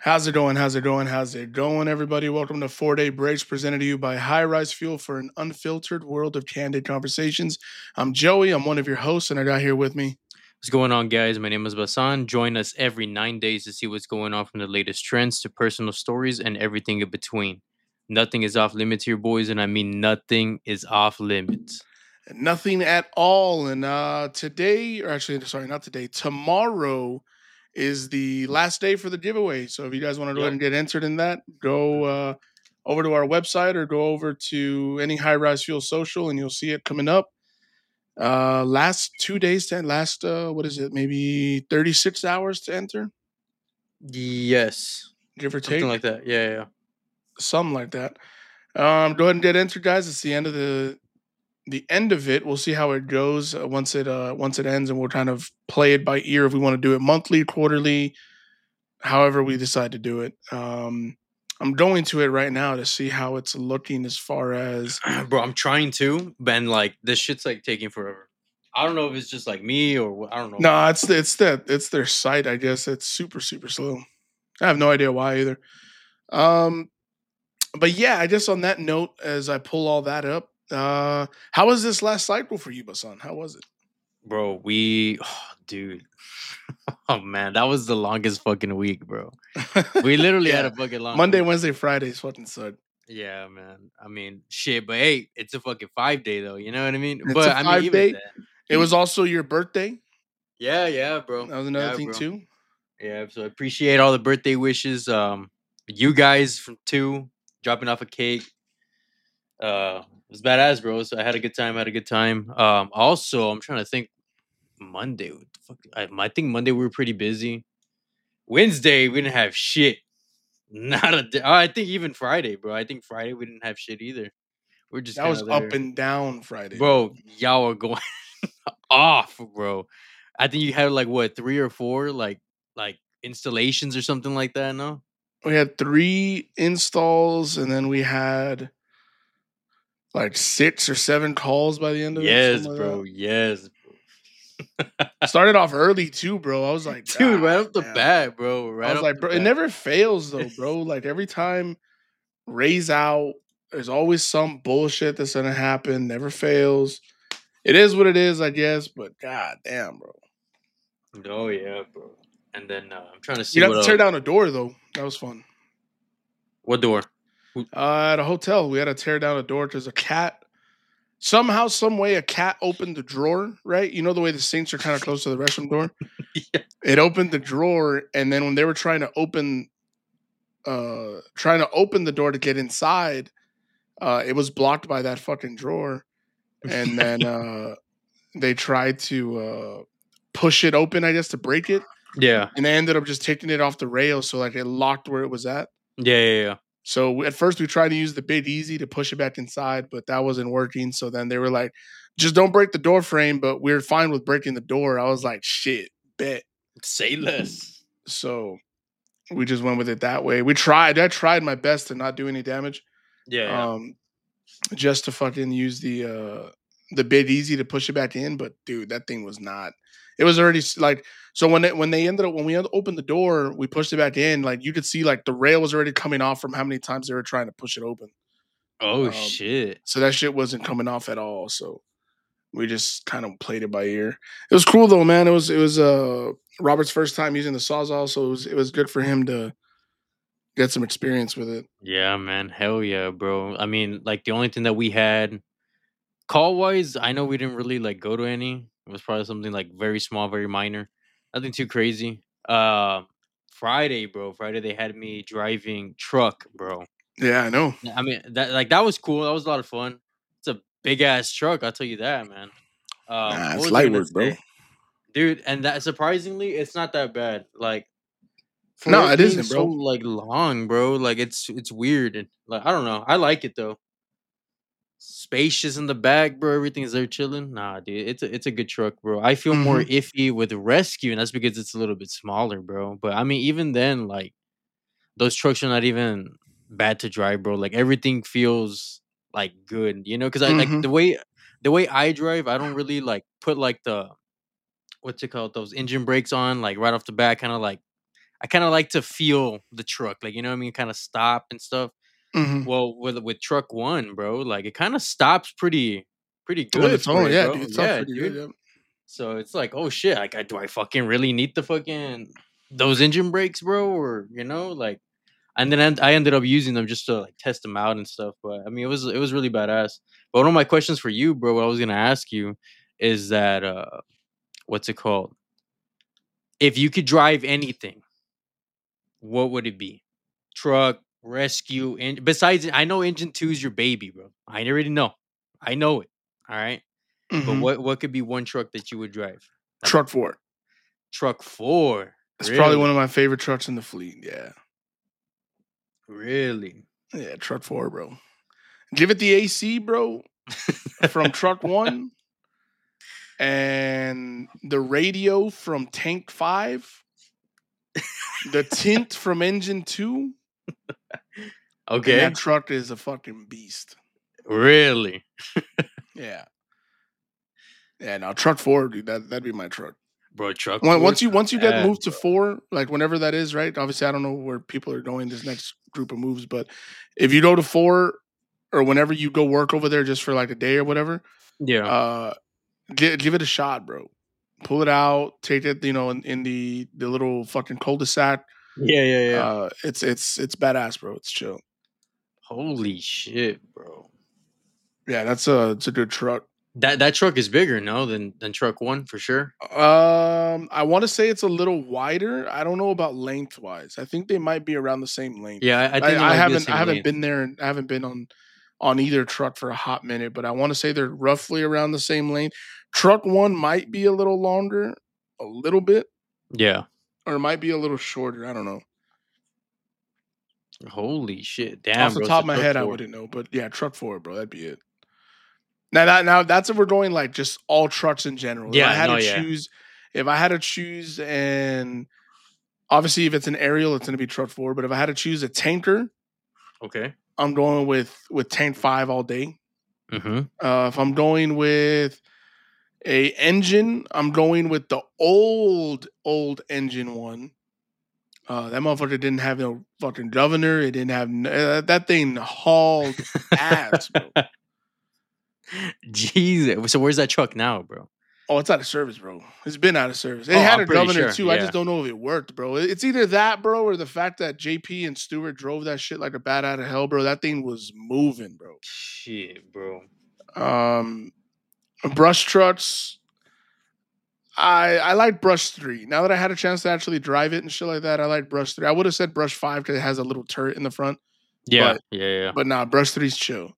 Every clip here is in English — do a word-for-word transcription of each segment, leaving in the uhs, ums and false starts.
How's it going? How's it going? How's it going, everybody? Welcome to Four Day Breaks, presented to you by High Rise Fuel for an unfiltered world of candid conversations. I'm Joey. I'm one of your hosts, and I got here with me. What's going on, guys? My name is Basan. Join us every nine days to see what's going on from the latest trends to personal stories and everything in between. Nothing is off limits here, boys, and I mean nothing is off limits. Nothing at all. And uh, today, or actually, sorry, not today, tomorrow is the last day for the giveaway. So if you guys want to go ahead Yep. and get entered in that, go uh, over to our website or go over to any High Rise Fuel social, and you'll see it coming up. Uh, last two days to last uh, what is it? Maybe thirty-six hours to enter, Yes. give or Something take, like that. Yeah, yeah. something like that. Um, go ahead and get entered, guys. It's the end of the the end of it. We'll see how it goes uh, once it uh once it ends, and we'll kind of play it by ear if we want to do it monthly, quarterly, however we decide to do it. Um, I'm going to it right now to see how it's looking as far as yeah. Bro, I'm trying to, but and, like this shit's like taking forever. I don't know if it's just like me or what. I don't know. no, it's the, it's that it's their site. I guess it's super super slow. I have no idea why either. Um, but yeah, I guess on that note, as I pull all that up, uh, how was this last cycle for you, Basan? How was it? Bro, we, oh, dude. Oh man, that was the longest fucking week, bro. We literally had Yeah, a fucking long Monday, week. Wednesday, Fridays fucking suck. Yeah, man. I mean, shit, but hey, it's a fucking five day though. You know what I mean? It's a But I mean, five even day. It then, was also your birthday. yeah, yeah, bro, That was another yeah, thing bro, too. yeah. So I appreciate all the birthday wishes. Um, you guys from two dropping off a cake. Uh, it was badass, bro. So I had a good time. Had a good time. Um, also, I'm trying to think. Monday, what the fuck? I, I think Monday we were pretty busy. Wednesday we didn't have shit. Not a. day- I think even Friday, bro. I think Friday we didn't have shit either. We're just That kind was of up there. and down Friday, bro. Bro, y'all are going off, bro. I think you had like what three or four like like installations or something like that. No. We had three installs, and then we had like six or seven calls by the end of it, Yes, something like that. bro. Yes, Started off early too, bro. I was like, dude. God Right off the damn, bro. bat, bro. I Right was off like, the bro, it bat. never fails though, bro. Like every time Ray's out, there's always some bullshit that's gonna happen. Never fails. It is what it is, I guess. But god damn, bro. Oh yeah, bro. And then uh, I'm trying to We see got what to tear else. down a door though. That was fun. What door? Who- Uh, at a hotel, we had to tear down a door because a cat somehow, some way, a cat opened the drawer. Right, you know the way the sinks are kind of close to the restroom door. yeah. It opened the drawer, and then when they were trying to open, uh, trying to open the door to get inside, uh, it was blocked by that fucking drawer. And then uh, they tried to uh, push it open, I guess, to break it, Yeah. and they ended up just taking it off the rail, so like it locked where it was at. Yeah. Yeah. Yeah. So at first we tried to use the Big Easy to push it back inside, but that wasn't working. So then they were like, "Just don't break the door frame," but we're fine with breaking the door. I was like, "Shit, bet." Say less. So we just went with it that way. We tried. I tried my best to not do any damage, Yeah. Yeah. um, just to fucking use the uh, the Big Easy to push it back in. But dude, that thing was not. It was already s- like so when it when they ended up when we opened the door, we pushed it back in. Like you could see, like the rail was already coming off from how many times they were trying to push it open. Oh Um, shit. so that shit wasn't coming off at all. So we just kind of played it by ear. It was cool though, man. It was it was uh Robert's first time using the Sawzall, so it was it was good for him to get some experience with it. Yeah, man. Hell yeah, bro. I mean, like the only thing that we had call wise, I know we didn't really like go to any. It was probably something like very small, very minor. Nothing too crazy. Uh Friday, bro. Friday they had me driving truck, bro. Yeah, I know. Yeah, I mean that like that was cool. That was a lot of fun. It's a big ass truck, I'll tell you that, man. Um, Nah, what it's was I light gonna work, bro. say? Dude, and that surprisingly, it's not that bad. Like for No, it it being isn't, so bro. like long, bro, like it's it's weird. And like I don't know. I like it though. Spacious in the back, bro. Everything is there chilling. Nah, dude, it's a it's a good truck, bro. I feel more Hmm. iffy with rescue, and that's because it's a little bit smaller, bro. But I mean, even then, like those trucks are not even bad to drive, bro. Like everything feels like good, you know? Because I like Hmm. the way the way I drive. I don't really like put like the what's it called those engine brakes on like right off the bat, kind of like I kind of like to feel the truck, like you know what I mean, kind of stop and stuff. Mm-hmm. Well, with with truck one, bro, like it kind of stops pretty pretty On good its for own, it, yeah, dude. bro. It sounds Yeah, pretty good. dude. Yeah. So it's like, oh shit, like I, do I fucking really need the fucking those engine brakes, bro, or you know, like. And then I ended up using them just to like test them out and stuff. But I mean, it was it was really badass. But one of my questions for you, bro, what I was gonna ask you is that uh, what's it called? If you could drive anything, what would it be? Truck, rescue, and besides, I know Engine Two is your baby, bro. I already know. I know it. All right. But Mm-hmm. what what could be one truck that you would drive? Like Truck four. truck four. It's probably one Really? of my favorite trucks in the fleet. Yeah. Really? Yeah, truck four, bro. Give it the A C, bro, from truck one, and the radio from tank five, the tint from engine two, and Okay. that truck is a fucking beast. Really? Yeah. Yeah, now truck four, dude, that that'd be my truck. Bro, truck When- four. Once you once you get bad, moved to bro. four, like whenever that is, right? Obviously, I don't know where people are going this next group of moves, but if you go to four, or whenever you go work over there just for like a day or whatever, Yeah. uh, give, give it a shot, bro. Pull it out, take it, you know, in, in the the little fucking cul-de-sac. Yeah, yeah, yeah. Uh, it's it's it's badass, bro. It's chill. Holy shit, bro. Yeah, that's a it's a good truck. That that truck is bigger, no, than than truck one for sure. Um, I want to say it's a little wider. I don't know about lengthwise. I think they might be around the same length. Yeah, I, I think I, they I might be the haven't I same haven't length. been there. And I haven't been on on either truck for a hot minute, but I want to say they're roughly around the same length. Truck one might be a little longer, a little bit, Yeah. or it might be a little shorter. I don't know. Holy shit. Off Damn, the bro. top So of my truck head, I four. wouldn't know, but yeah, truck four, bro. That'd be it. Now that now that's if we're going like just all trucks in general. If I Yeah, had no, to yeah. choose, if I had to choose, and obviously if it's an aerial, it's gonna be truck four. But if I had to choose a tanker, Okay. I'm going with with tank five all day. Mm-hmm. Uh, if I'm going with a engine, I'm going with the old old engine one. Uh, that motherfucker didn't have no fucking governor. It didn't have n- uh, that thing hauled ass, bro. Jesus. So where's that truck now, bro? Oh, it's out of service, bro. It's been out of service. It Oh, had I'm a pretty governor sure. too. I just Yeah. don't know if it worked, bro. It's either that, bro, or the fact that J P and Stewart drove that shit like a bat out of hell, bro. That thing was moving, bro. Shit, bro. Um, brush trucks. I I like brush three. Now that I had a chance to actually drive it and shit like that, I like brush three. I would have said brush five because it has a little turret in the front, Yeah. but Yeah, yeah. but nah, brush three's chill.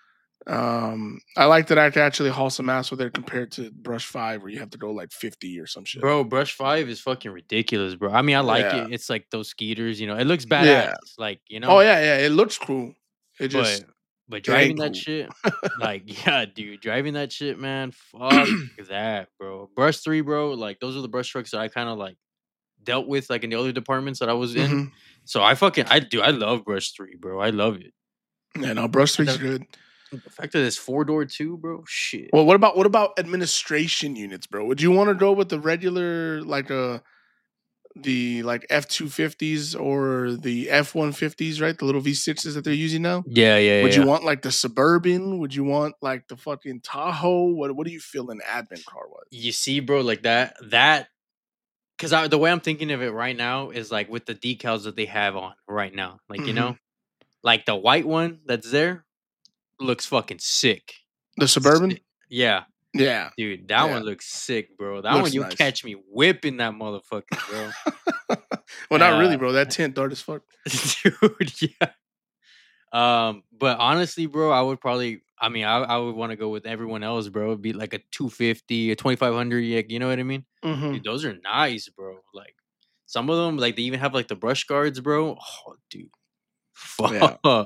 Um, I like that I can actually haul some ass with it compared to brush five where you have to go like fifty or some shit. Bro, brush five is fucking ridiculous, bro. I mean, I like Yeah. it. It's like those skeeters, you know. It looks badass. Yeah. Like, you know. Oh yeah, yeah. It looks cool. It just But but it driving ain't that cool. shit, like, yeah, dude, driving that shit, man, fuck that, bro. Brush three, bro, like those are the brush trucks that I kind of like dealt with, like in the other departments that I was in. Mhm. So I fucking, I do, I love brush three, bro. I love it. Yeah, no, brush And three's the, good. the fact that it's four door too, bro, shit. Well, what about what about administration units, bro? Would you want to go with the regular like uh the like F two fifties or the F one fifties, right? The little V sixes that they're using now? Yeah, yeah, Would yeah. you want like the Suburban? Would you want like the fucking Tahoe? What what do you feel in admin car wise? You see, bro, like that, that, because I, the way I'm thinking of it right now is like with the decals that they have on right now, like you Mhm. know, like the white one that's there looks fucking sick. The Suburban? Sick. Yeah. Yeah. Dude, that Yeah. one looks sick, bro. That Looks one, you'll nice. catch me whipping that motherfucker, bro. Well, not really, Uh, bro. That tint dark as fuck. Dude, yeah. Um, but honestly, bro, I would probably, I mean, I, I would want to go with everyone else, bro. It'd be like a two fifty, a twenty-five hundred, yeah, you know what I mean? Mhm. Dude, those are nice, bro. Like, some of them, like, they even have, like, the brush guards, bro. Oh, dude. Fuck. Yeah.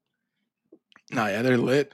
Nah, yeah, they're lit.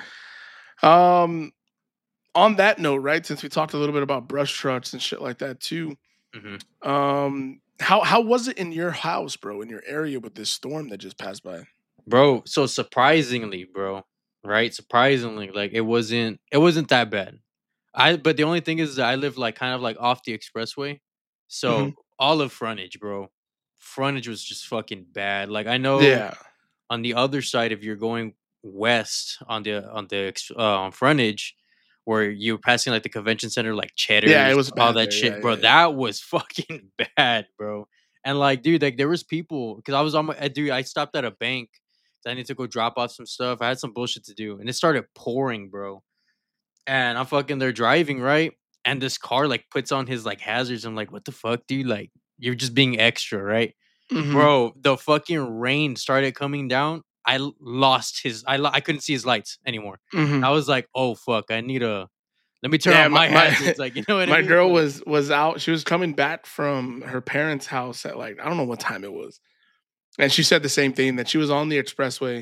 Um, on that note, right? Since we talked a little bit about brush trucks and shit like that too. Mhm. Um, how how was it in your house, bro? In your area with this storm that just passed by? Bro, so surprisingly, bro, right? Surprisingly, like it wasn't it wasn't that bad. I but the only thing is that I live like kind of like off the expressway. So Mhm. all of frontage, bro. frontage was just fucking bad. Like I know Yeah. on the other side, if you're going west on the on the ex- uh, on frontage, where you're passing like the convention center, like Yeah, it Cheddar's, was all bad that there. Yeah, shit, bro. yeah, yeah. That was fucking bad, bro. And like, dude, like there was people because I was on my uh, dude. I stopped at a bank. I need to go drop off some stuff. I had some bullshit to do, and it started pouring, bro. And I'm fucking there driving, right? And this car like puts on his like hazards. I'm like, what the fuck, dude? Like, you're just being extra, right? Mhm. Bro, the fucking rain started coming down. I l- lost his. I lo- I couldn't see his lights anymore. Mhm. I was like, oh fuck, I need a. Let me turn Yeah, on my my my hazards. Like, you know what I my mean? girl Like, was was out. She was coming back from her parents' house at like I don't know what time it was, and she said the same thing that she was on the expressway,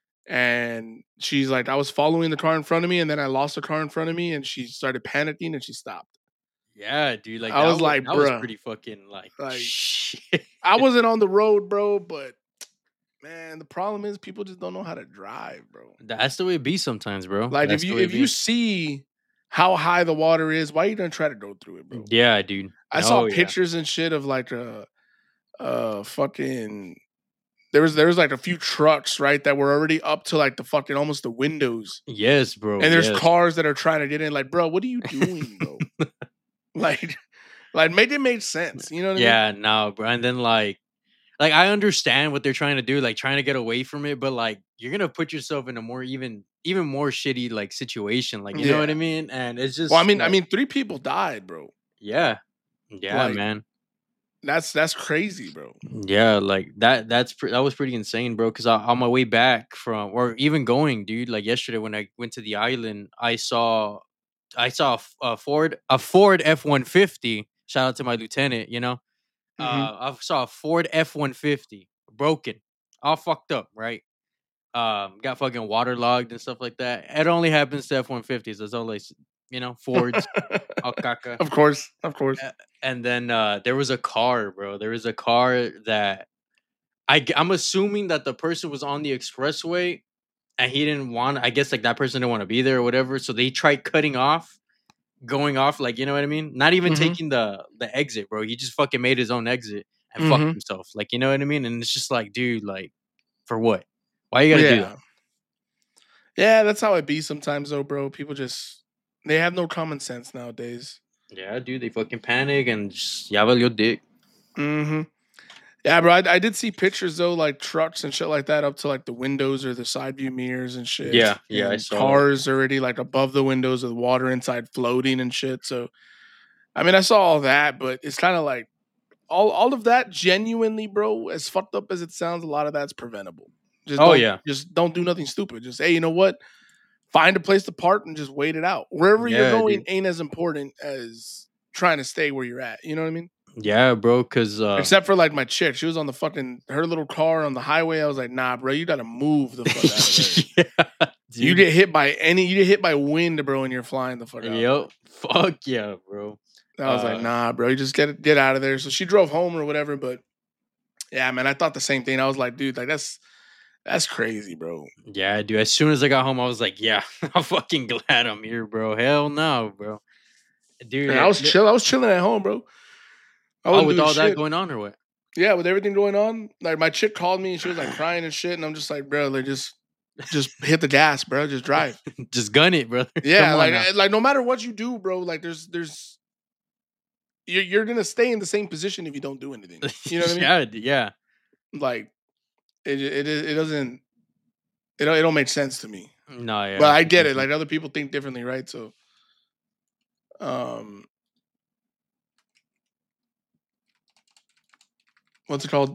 and she's like, I was following the car in front of me, and then I lost the car in front of me, and she started panicking, and she stopped. yeah, dude. Like I that was was like, that was bruh, pretty fucking like like shit. I wasn't on the road, bro, but man, the problem is people just don't know how to drive, bro. That's the way it be sometimes, bro. Like if That's the you way it if you be. see how high the water is, why are you gonna try to go through it, bro? Yeah, dude. I saw Oh yeah. pictures and shit of like a uh fucking there was there was like a few trucks, right, that were already up to like the fucking almost the windows. Yes, bro. And there's Yes. cars that are trying to get in. Like, bro, what are you doing, bro? Like, like make it make sense. You know what I mean? Yeah, no, bro. And then like like I understand what they're trying to do, like trying to get away from it, but like you're gonna put yourself in a more even even more shitty like situation. Like, you know what I Yeah. mean? And it's Well, I just mean, I like, mean, three people died, bro. yeah. Yeah, Like, man. that's that's crazy, bro. Yeah, like that that's pre- that was pretty insane, bro. Cause I, on my way back from or even going, dude, like yesterday when I went to the island, I saw I saw a, F- a Ford a Ford F one fifty. Shout out to my lieutenant, you know. Hmm. Uh I saw a Ford F one fifty broken, all fucked up, right? Um, got fucking waterlogged and stuff like that. It only happens to F one fifties. That's all they, s- you know, Fords, all caca. Of course, of course. A- And then uh, there was a car, bro. There was a car that I, g- I'm assuming that the person was on the expressway and he didn't want. I guess like that person didn't want to be there or whatever. So they tried cutting off, going off, like you know what I mean. Not even Hmm. taking the the exit, bro. He just fucking made his own exit and fucked Hmm. himself. Like you know what I mean. And it's just like, dude, like for what? Why you gotta do that? Yeah, yeah. That's how it be sometimes, though, bro. People just they have no common sense nowadays. Yeah, dude, they fucking panic and just yavel your dick. Hmm. Yeah, bro. I, I did see pictures though, like trucks and shit like that, up to like the windows or the side view mirrors and shit, Yeah, yeah, I and saw that. cars already like above the windows with water inside floating and shit. So, I mean, I saw all that, but it's kind of like all all of that genuinely, bro. As fucked up as it sounds, a lot of that's preventable. Just Oh don't yeah, just don't do nothing stupid. Just hey, you know what? Find a place to park and just wait it out. Wherever you're yeah, going dude. ain't as important as trying to stay where you're at. You know what I mean? Yeah, bro. Cause um, Except for like my chick, she was on the fucking her little car on the highway. I was like, nah, bro, you gotta move the fuck out of there. yeah, You dude. get hit by any, you get hit by wind, bro, and you're flying the fuck out, bro. Yo, fuck yeah, bro. I was like, Uh, nah, bro, you just get get out of there. So she drove home or whatever. But yeah, man, I thought the same thing. I was like, dude, like that's that's crazy, bro. yeah, dude. As soon as I got home, I was like, yeah, I'm fucking glad I'm here, bro. Hell no, bro. Dude, And I it, was li- chill. I was chilling at home, bro. I oh, wasn't with doing all that shit. going on or what? Yeah, with everything going on, like my chick called me and she was like crying and shit, and I'm just like, bro, like just just hit the gas, bro. Just drive. Just gun it, brother. Yeah, Come on like now. eh, like no matter what you do, bro, like there's there's you're you're gonna stay in the same position if you don't do anything. You know what I mean? yeah, d- yeah. Like it it it doesn't it don't, it don't make sense to me. No, But yeah. I get it. completely. Like other people think differently, right? So um what's it called?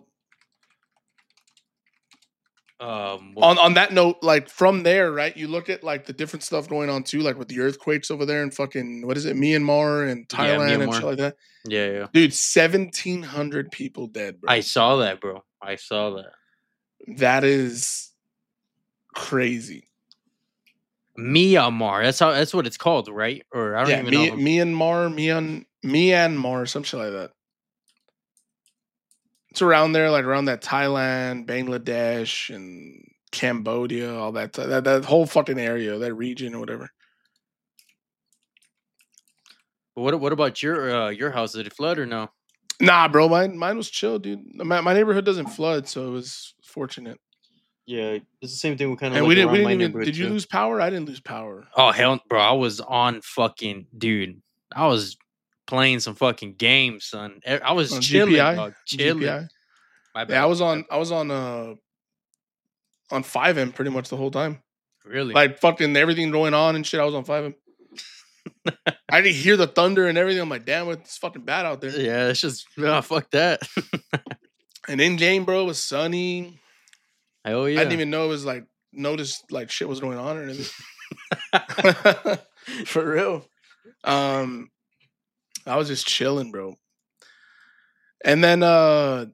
Um, well, On on that note, like from there, right? You look at like the different stuff going on too, like with the earthquakes over there in fucking what is it, Myanmar and yeah, Thailand and shit Myanmar. like that. Yeah, yeah. Dude, seventeen hundred people dead, I bro. saw that, bro. I saw that. That is crazy. Myanmar. That's how. That's what it's called, right? Or I don't Yeah, even know. Mi- If I'm, Myanmar, Myan, Myanmar, some shit like that. It's around there, like around that Thailand, Bangladesh, and Cambodia, all that, that that whole fucking area, that region or whatever. but what? What about your uh, your house? Did it flood or no? Nah, bro, mine mine was chill, dude. My, my neighborhood doesn't flood, so it was fortunate. Yeah, it's the same thing with kind of And like we didn't we around didn't my even. neighborhood Did you too. lose power? I didn't lose power. Oh hell, bro! I was on fucking dude. I was playing some fucking games, son. E- I was On chilling, G P I, dog. Chilling. G P I. My Yeah, I bad. was My on. bad. I was on. Uh, on five M pretty much the whole time. Really? Like fucking everything going on and shit. I was on five M. I didn't hear the thunder and everything. I'm like, damn, it's fucking bad out there. Yeah, it's just oh, fuck that. And in game, bro, it was sunny. Hell I didn't yeah. even know it was like noticed like shit was going on or anything. For real. Um, I was just chilling, bro. And then uh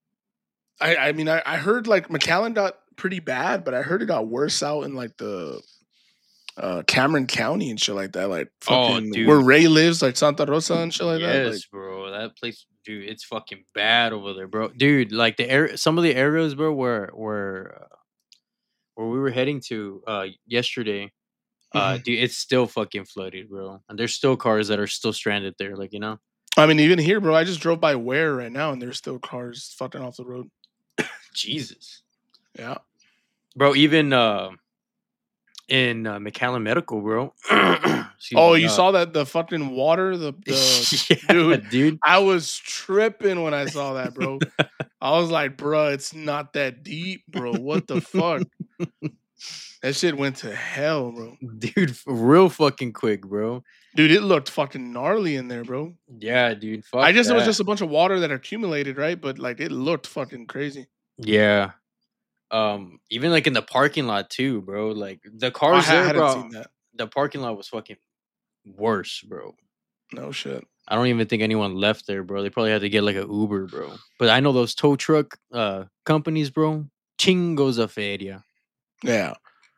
I I mean I, I heard like McAllen got pretty bad, but I heard it got worse out in like the uh Cameron County and shit like that. Like Oh, fucking where dude. Ray lives, like Santa Rosa and shit like that. Like Yes, bro. That place, dude, it's fucking bad over there, bro. Dude, like the area, some of the areas, bro, where where uh, where we were heading to uh yesterday, uh, mhm. dude, it's still fucking flooded, bro. And there's still cars that are still stranded there, like you know. I mean even here, bro, I just drove by Ware right now and there's still cars fucking off the road. Jesus, Yeah. bro. Even uh, in uh, McAllen Medical, bro. Excuse Oh, me. you Uh, saw that the fucking water, the the yeah, dude. dude. I was tripping when I saw that, bro. I was like, bro, it's not that deep, bro. What the fuck? That shit went to hell, bro. Dude, f- real fucking quick, bro. Dude, it looked fucking gnarly in there, bro. Yeah, dude. I Fuck guess it was that. just a bunch of water that accumulated, right? But like it looked fucking crazy. Yeah. Um, even like in the parking lot too, bro. Like the I cars ha- there, hadn't seen bro. that. The parking lot was fucking worse, bro. No shit. I don't even think anyone left there, bro. They probably had to get like an Uber, bro. But I know those tow truck uh companies, bro. Chingos a feria. Yeah.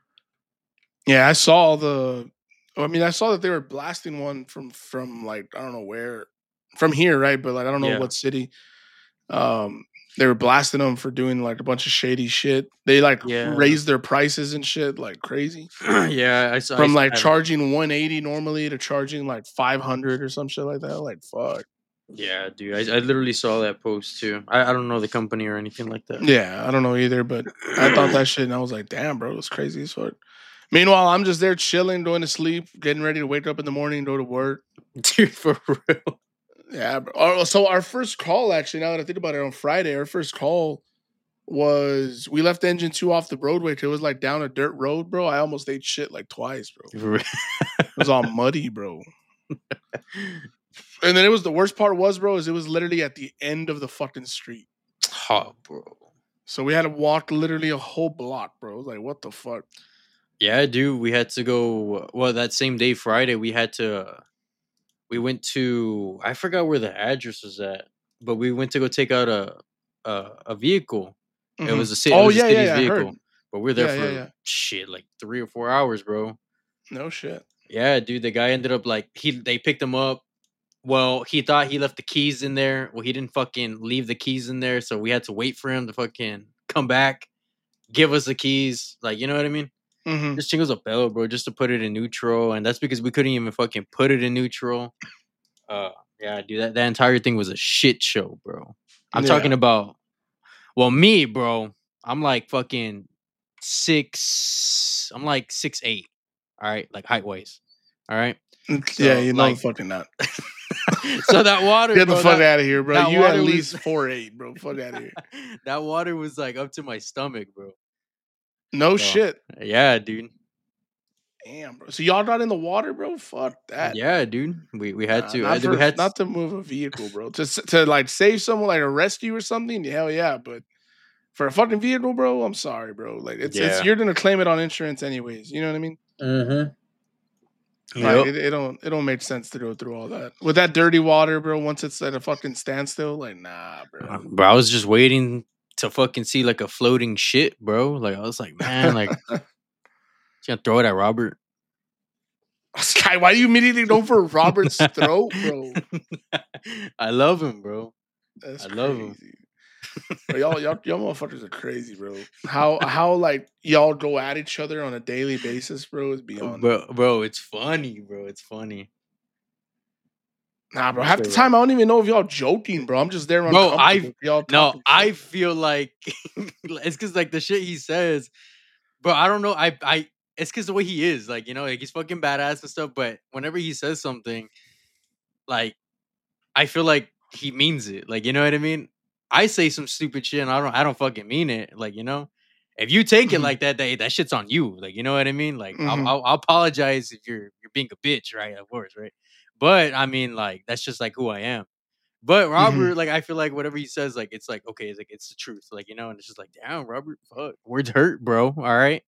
Yeah, I saw the I mean, I saw that they were blasting one from from like I don't know where from here, right? But like I don't know Yeah. what city. Um they were blasting them for doing like a bunch of shady shit. They like Yeah. raised their prices and shit like crazy. yeah, I saw I, From s- like I charging one eighty normally to charging like five hundred or some shit like that. Like fuck. yeah, dude. I, I literally saw that post too. I, I don't know the company or anything like that. Yeah, I don't know either, but I thought that shit and I was like, damn, bro, it's crazy as fuck. Meanwhile, I'm just there chilling, going to sleep, getting ready to wake up in the morning, go to work. Dude, for real. Yeah. Bro. Oh, so our first call, actually, now that I think about it, on Friday, our first call was we left engine two off the roadway. It was like down a dirt road, bro. I almost ate shit like twice, bro. For real. It was all muddy, bro. And then it was the worst part was, bro, is it was literally at the end of the fucking street. Oh, bro. So we had to walk literally a whole block, bro. Like, what the fuck? Yeah, dude. We had to go. Well, that same day, Friday, we had to. We went to. I forgot where the address was at, but we went to go take out a a, a vehicle. It Mm-hmm. was a ci- it Oh was a yeah, yeah, city's yeah. I heard. vehicle, but we are there Yeah, yeah, for yeah. shit like three or four hours, bro. No shit. Yeah, dude. The guy ended up like he. They picked him up. Well, he thought he left the keys in there. Well, he didn't fucking leave the keys in there, so we had to wait for him to fucking come back, give us the keys. Like, you know what I mean? Mm-hmm. Just chingos a bell, bro, just to put it in neutral, and that's because we couldn't even fucking put it in neutral. Uh, yeah, dude, that, that entire thing was a shit show, bro. I'm Yeah. talking about, well, me, bro. I'm like fucking six. I'm like six eight. All right, like height wise. All right. Yeah, So you know the like, fucking not. so that water, Get the bro, fuck that, out of here, bro. that You at water was least four eight, bro. Fuck out of here. that water was like up to my stomach, bro. No So shit. yeah, dude. Damn, bro. So y'all got in the water, bro? Fuck that. Yeah, dude. We we had Nah, to. I, not we for had not to move a vehicle, bro. To s- to like save someone, like a rescue or something. Hell yeah, but for a fucking vehicle, bro, I'm sorry, bro. Like it's it's yeah. you're gonna claim it on insurance anyways. You know what I mean? Mm-hmm. Like Yep. it, it don't it don't make sense to go through all that with that dirty water, bro. Once it's at a fucking standstill, like nah, Uh, bro. Bro, I was just waiting to fucking see like a floating shit, bro. Like I was like, man, like just gonna throw it at Robert. Sky, why do you immediately go for Robert's throat, bro? I love him, bro. That's I love him. crazy. Bro, y'all, y'all, y'all motherfuckers are crazy, bro. How how like y'all go at each other on a daily basis, bro, is beyond me. Bro, bro, it's funny, bro. It's funny. Nah, bro. Half the time, I don't even know if y'all joking, bro. I'm just there Bro, I uncomfortable. Y'all no, talking I shit. feel like it's because like the shit he says, bro. I don't know. I I it's because the way he is, like you know, like he's fucking badass and stuff. But whenever he says something, like I feel like he means it. Like you know what I mean. I say some stupid shit and I don't I don't fucking mean it. Like you know, if you take it Mhm, like that, that that shit's on you. Like you know what I mean. Like I'll mhm, I'll, I'll apologize if you're you're being a bitch, right? Of course, right. But I mean, like that's just like who I am. But mhm. Robert, like, I feel like whatever he says, like, it's like, okay, it's like, it's the truth. Like, you know, and it's just like, damn, Robert, fuck. Words hurt, bro. All right.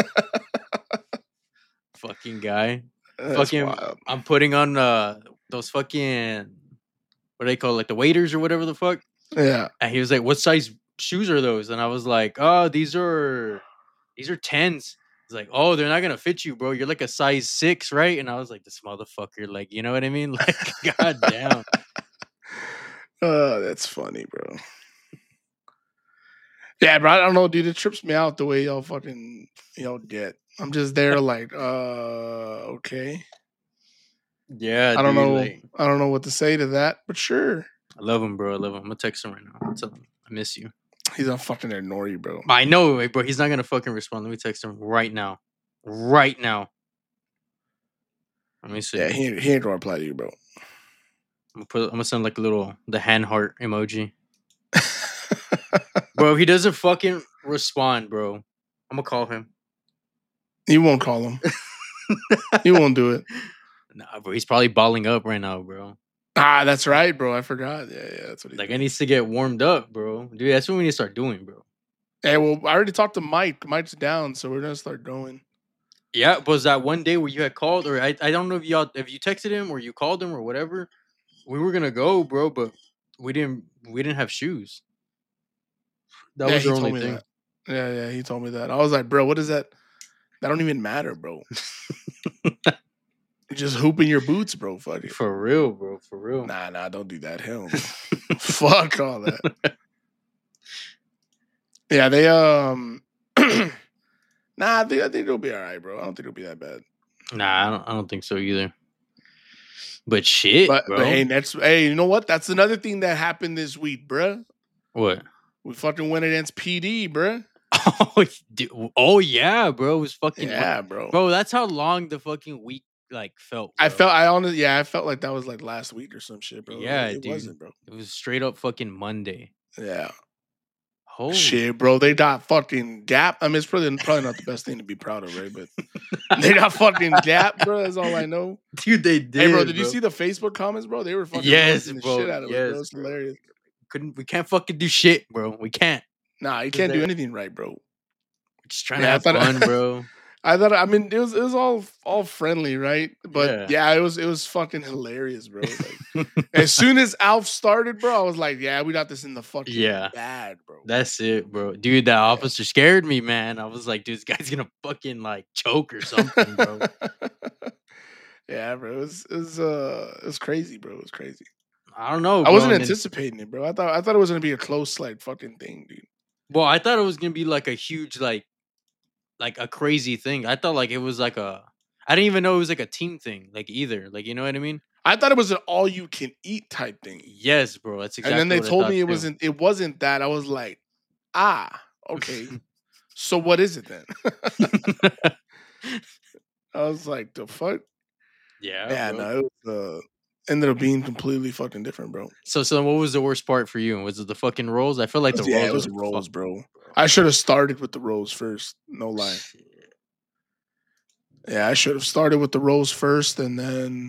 Fucking guy. That's Fucking, wild. I'm putting on uh those fucking, what do they call it, like the waiters or whatever the fuck. Yeah. And he was like, what size shoes are those? And I was like, oh, these are, these are tens. He's like, oh, they're not going to fit you, bro. You're like a size six, right? And I was like, this motherfucker, like, you know what I mean? Like, god damn. Oh, that's funny, bro. Yeah, bro. I don't know, dude. It trips me out the way y'all fucking y'all get. I'm just there, like, uh, okay. Yeah, I don't dude. know. Like, I don't know what to say to that, but sure. I love him, bro. I love him. I'm gonna text him right now. Tell him I miss you. He's gonna fucking ignore you, bro. I know, eh, bro. He's not gonna fucking respond. Let me text him right now. Right now. Let me see. Yeah, he ain't- he ain't gonna reply to you, bro. I'm gonna put. I'm gonna send like a little the hand heart emoji, bro. If he doesn't fucking respond, bro, I'm gonna call him. You won't call him. You won't do it. Nah, bro. He's probably balling up right now, bro. Ah, that's right, bro. I forgot. Yeah, yeah, that's what he Like, did. I needs to get warmed up, bro. Dude, that's what we need to start doing, bro. Hey, well, I already talked to Mike. Mike's down, so we're gonna start going. Yeah, was that one day where you had called, or I, I don't know if y'all if you texted him or you called him or whatever. We were gonna go, bro, but we didn't we didn't have shoes. That Yeah, was he our told only me thing. that. Yeah, yeah, he told me that. I was like, bro, what is that? That don't even matter, bro. You're just hooping your boots, bro. Fuck it. For real, bro. For real. Nah, nah, don't do that. Hell no. Fuck all that. Yeah, they um nah, I think I think it'll be all right, bro. I don't think it'll be that bad. Nah, I don't I don't think so either. But shit, But bro. but hey, next hey, you know what? That's another thing that happened this week, bruh. What? We fucking went against P D, bruh. Oh, dude, oh yeah, bro. It was fucking Yeah, bro. bro. That's how long the fucking week like felt. I Bro. felt I honestly yeah, I felt like that was like last week or some shit, bro. Yeah, It dude. wasn't, bro. It was straight up fucking Monday. Yeah. Holy Shit, bro. They got fucking Gap. I mean, it's probably probably not the best thing to be proud of, right? But they got fucking Gap, bro. That's all I know. dude, they did. Hey, bro, did you bro. see the Facebook comments, bro? They were fucking Yes, roasting the bro. shit out of yes, us, bro. It's bro. hilarious. Couldn't we can't fucking do shit, bro. We can't. Nah, you Just can't do there. anything right, bro. We're just trying Yeah, I to have thought fun, bro. I thought I mean it was it was all all friendly, right? But Yeah. yeah, it was it was fucking hilarious, bro. Like as soon as Alf started, bro, I was like, yeah, we got this in the fucking Yeah. bad, bro. That's it, bro. Dude, that officer scared me, man. I was like, dude, this guy's gonna fucking like choke or something, bro. Yeah, bro. It was it was uh it was crazy, bro. It was crazy. I don't know, I bro. wasn't and then- anticipating it, bro. I thought I thought it was gonna be a close like fucking thing, dude. well, I thought it was gonna be like a huge, like, like a crazy thing. I thought like it was like a. I didn't even know it was like a team thing, like either. Like you know what I mean? I thought it was an all you can eat type thing. Yes, bro. That's exactly. And then they what I told thought me it too. wasn't it wasn't that. I was like, ah, okay. So what is it then? I was like, the fuck? yeah. Yeah, bro. no, it was, uh, ended up being completely fucking different, bro. So, so what was the worst part for you? Was it the fucking rolls? I feel like the yeah, rolls. it was were rolls, fuck- bro. I should have started with the rolls first. No lie. Shit. Yeah, I should have started with the rolls first, and then,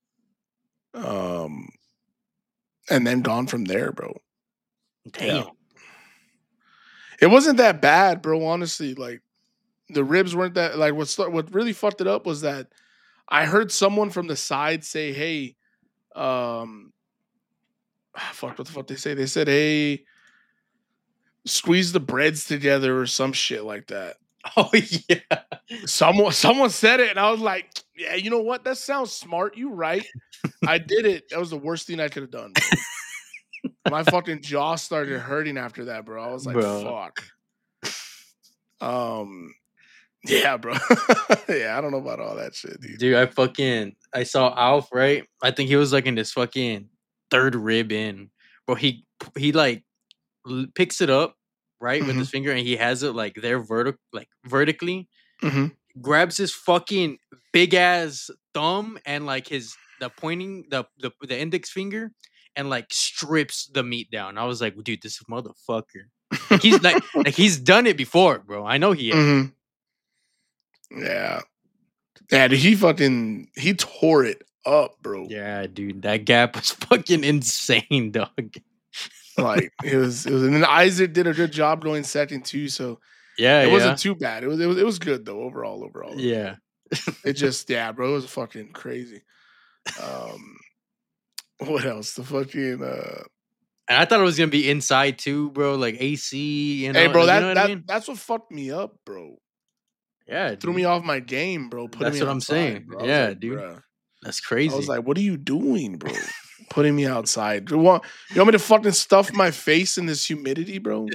um, and then gone from there, bro. Damn. Yeah. It wasn't that bad, bro. Honestly, like the ribs weren't that. Like what start, what really fucked it up was that I heard someone from the side say, "Hey, um, ah, fuck, what the fuck they say? They said, hey, squeeze the breads together or some shit like that." Oh yeah. Someone someone said it, and I was like, yeah, you know what? That sounds smart. You right. I did it. That was the worst thing I could have done, bro. My fucking jaw started hurting after that, bro. I was like, Bro. fuck. Um, Yeah, bro. Yeah, I don't know about all that shit, dude. Dude, I fucking I saw Alf, right? I think he was like in this fucking third rib in. Bro, he he like l- picks it up, right, with Mhm, his finger and he has it like there vertic like vertically, mhm. grabs his fucking big ass thumb and like his the pointing the the, the index finger and like strips the meat down. I was like, dude, this motherfucker. Like he's like like he's done it before, bro. I know he has. Mhm. Yeah. Yeah, dude, he fucking he tore it up, bro. Yeah, dude, that gap was fucking insane, dog. Like, it was it was and then Isaac did a good job going second too, so Yeah, it yeah, wasn't too bad. It was it was it was good though, overall, overall, it was good. yeah. It just yeah, bro, it was fucking crazy. Um, what else? The fucking, uh And I thought it was gonna be inside too, bro. Like A C, you Hey, know, bro, like you know that what I that mean? that's what fucked me up, bro. Yeah, Threw me dude. off my game, bro, putting That's me what I'm outside, saying. bro. I was Yeah, like, dude. "Bruh." That's I was crazy. like, "What are you doing, bro? Putting me outside? You want you want me to fucking stuff my face in this humidity, bro?"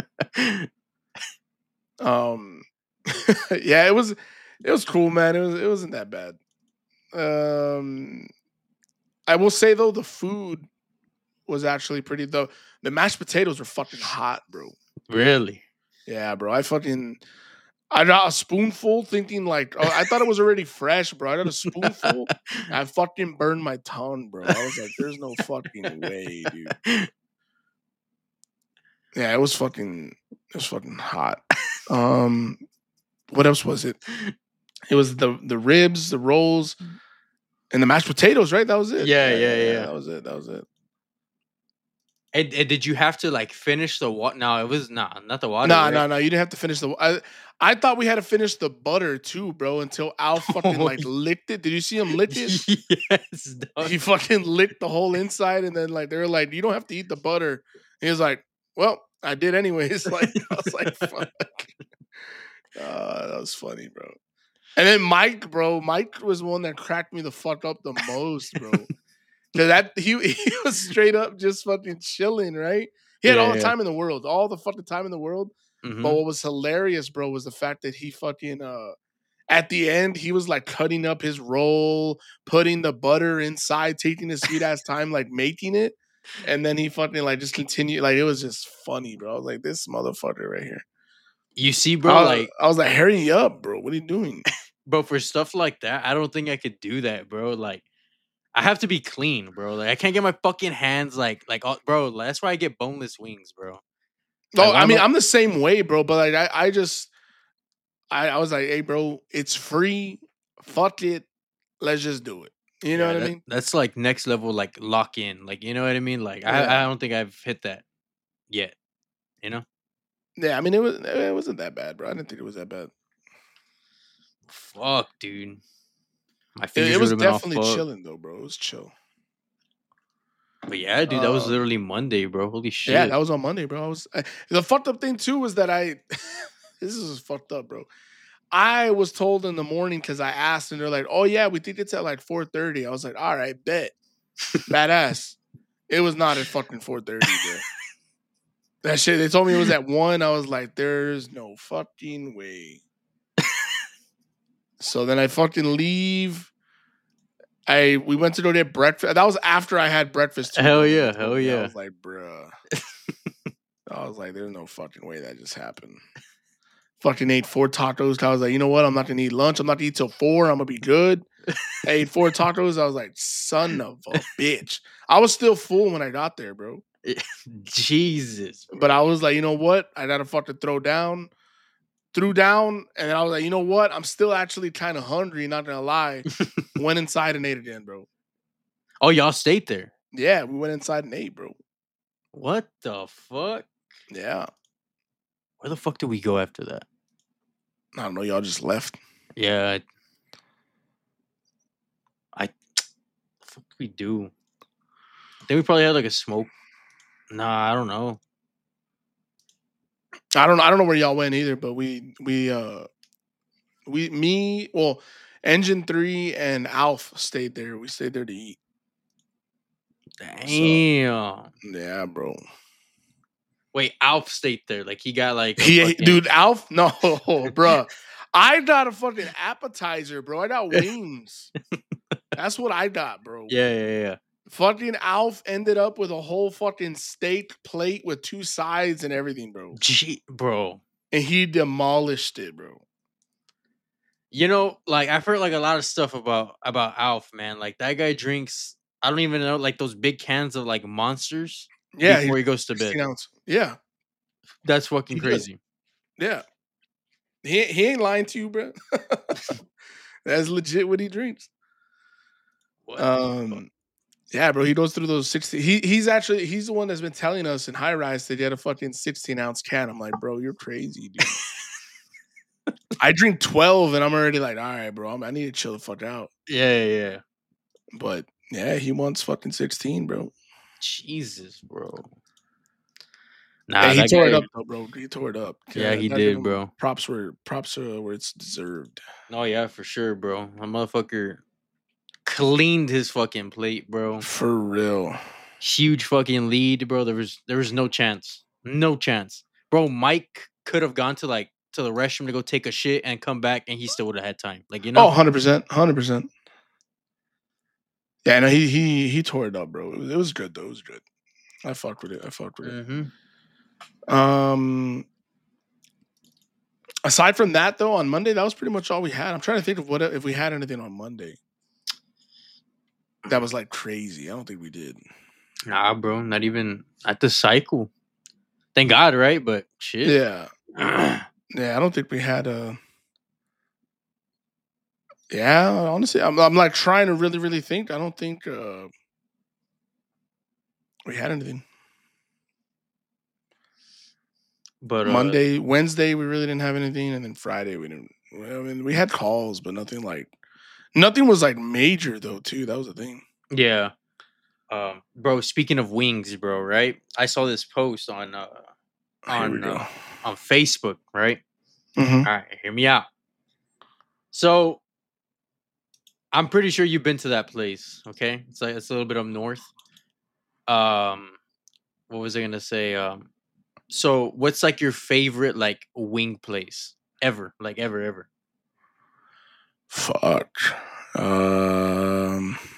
Um, yeah, it was it was cool, man. It was it wasn't that bad. Um, I will say though, the food was actually pretty. The the mashed potatoes were fucking hot, bro. Really? Yeah, bro. I fucking I got a spoonful thinking like, oh, I thought it was already fresh, bro. I got a spoonful. I fucking burned my tongue, bro. I was like, there's no fucking way, dude. Yeah, it was fucking it was fucking hot. Um, what else was it? It was the the ribs, the rolls, and the mashed potatoes, right? That was it. Yeah, Yeah, yeah, yeah, yeah. yeah. That was it. That was it. And, and did you have to like finish the what? No, it was nah, not the water, No, right? no, no. You didn't have to finish the. I, I thought we had to finish the butter too, bro. Until Al fucking Oh, like licked it. Did you see him lick it? yes, dog. He fucking licked the whole inside, and then like they were like, "You don't have to eat the butter." He was like, "Well, I did anyways." Like I was like, "Fuck." Uh, that was funny, bro. And then Mike, bro, Mike was the one that cracked me the fuck up the most, bro. Cause that he he was straight up just fucking chilling, right? He had all Yeah, the yeah. time in the world, all the fucking time in the world. But Mm-hmm. what was hilarious, bro, was the fact that he fucking uh at the end he was like cutting up his roll, putting the butter inside, taking his sweet ass time, like making it, and then he fucking like just continued. Like it was just funny, bro. I was like, this motherfucker right here. You see, bro, I, like, I was like, hurry up, bro. What are you doing? bro, for stuff like that, I don't think I could do that, bro. Like, I have to be clean, bro. Like, I can't get my fucking hands like, like, oh, bro. That's why I get boneless wings, bro. Like No, one I of mean my, I'm the same way, bro. But like I, I just I, I was like, hey, bro, it's free. Fuck it. Let's just do it. You know yeah, what I that mean? that's like next level, like lock in, like you know what I mean. Like, I, I Yeah. don't think I've hit that yet. You know, Yeah. I mean, it was it wasn't that bad, bro. I didn't think it was that bad. fuck, dude, my It, it fingers would was have been all definitely fucked. chilling though, bro. It was chill. But yeah, dude, that was Um, literally Monday, bro. Holy yeah, shit. that was on Monday, bro. I was I, the fucked up thing too was that I this is fucked up, bro. I was told in the morning because I asked and they're like, "Oh yeah, we think it's at like four thirty." I was like, "All right, bet, badass." It was not at fucking four thirty, bro. That shit. They told me it was at one. I was like, "There's no fucking way." So then I fucking leave. I we went to go get breakfast. That was after I had breakfast too, Hell bro. When they yeah, told hell me, I yeah. was like, "Bruh." I was like, "There's no fucking way that just happened." Fucking ate four tacos. I was like, "You know what? I'm not gonna eat lunch. I'm not gonna eat till four. I'm gonna be good." I ate four tacos. I was like, "Son of a bitch." I was still full when I got there, bro. Jesus, But bro. I was like, you know what? I gotta fucking throw down. Threw down, and then I was like, you know what? I'm still actually kind of hungry. Not gonna lie. Went inside and ate again, bro. Oh, y'all stayed there. Yeah, we went inside and ate, bro. What the fuck? Yeah. Where the fuck did we go after that? I don't know. Y'all just left. Yeah, I, I the fuck did we do? I think we probably had like a smoke. Nah, I don't know. I don't. I don't know where y'all went either. But we we uh we me well, Engine Three and Alf stayed there. We stayed there to eat. So Damn. yeah, bro. Wait, Alf stayed there. Like he got like a He ate, fucking. dude, Alf. No, bruh. I got a fucking appetizer, bro. I got wings. That's what I got, bro. Yeah, yeah, yeah. Fucking Alf ended up with a whole fucking steak plate with two sides and everything, bro. Gee, bro. And he demolished it, bro. You know, like I've heard like a lot of stuff about about Alf, man. Like that guy drinks. I don't even know, like those big cans of like Monsters Yeah, before he goes to bed. sixteen ounce. Yeah, That's fucking he does. crazy. Yeah, he he ain't lying to you, bro. That's legit what he drinks. What? Um, yeah, bro. He goes through those sixty. He he's actually he's the one that's been telling us in High Rise that he had a fucking sixteen ounce can. I'm like, bro, you're crazy, dude. I drink twelve and I'm already like, all right, bro. I'm, I need to chill the fuck out. Yeah, yeah, yeah. But yeah, he wants fucking sixteen, bro. Jesus, bro. Nah, Hey, he that tore guy, it up, though, bro. He tore it up. Yeah, he gotta give did, him bro. Props where props are where it's deserved. Oh yeah, for sure, bro. A motherfucker cleaned his fucking plate, bro. For real. Huge fucking lead, bro. There was there was no chance. No chance. Bro, Mike could have gone to like to the restroom to go take a shit and come back and he still would have had time. Like, you know? Oh, one hundred percent. one hundred percent. Yeah, no, he he he tore it up, bro. It was, it was good though. It was good. I fucked with it. I fucked with Mm-hmm. it. Um aside from that though, on Monday, that was pretty much all we had. I'm trying to think of what if we had anything on Monday. That was like crazy. I don't think we did. Nah, bro. Not even at the cycle. Thank God, right? But shit. Yeah. Yeah, I don't think we had a. Yeah, honestly, I'm I'm like trying to really, really think. I don't think uh, we had anything. But uh, Monday, Wednesday, we really didn't have anything, and then Friday we didn't. I mean, we had calls, but nothing like, nothing was like major though. Too, that was the thing. yeah. Um, bro, speaking of wings, bro, right? I saw this post on uh Here we on go. uh, on Facebook, right? Mhm. All right, hear me out. So I'm pretty sure you've been to that place, okay? It's like it's a little bit up north. Um, what was I gonna say? Um, so what's like your favorite like wing place ever? Like ever, ever? Fuck. Um.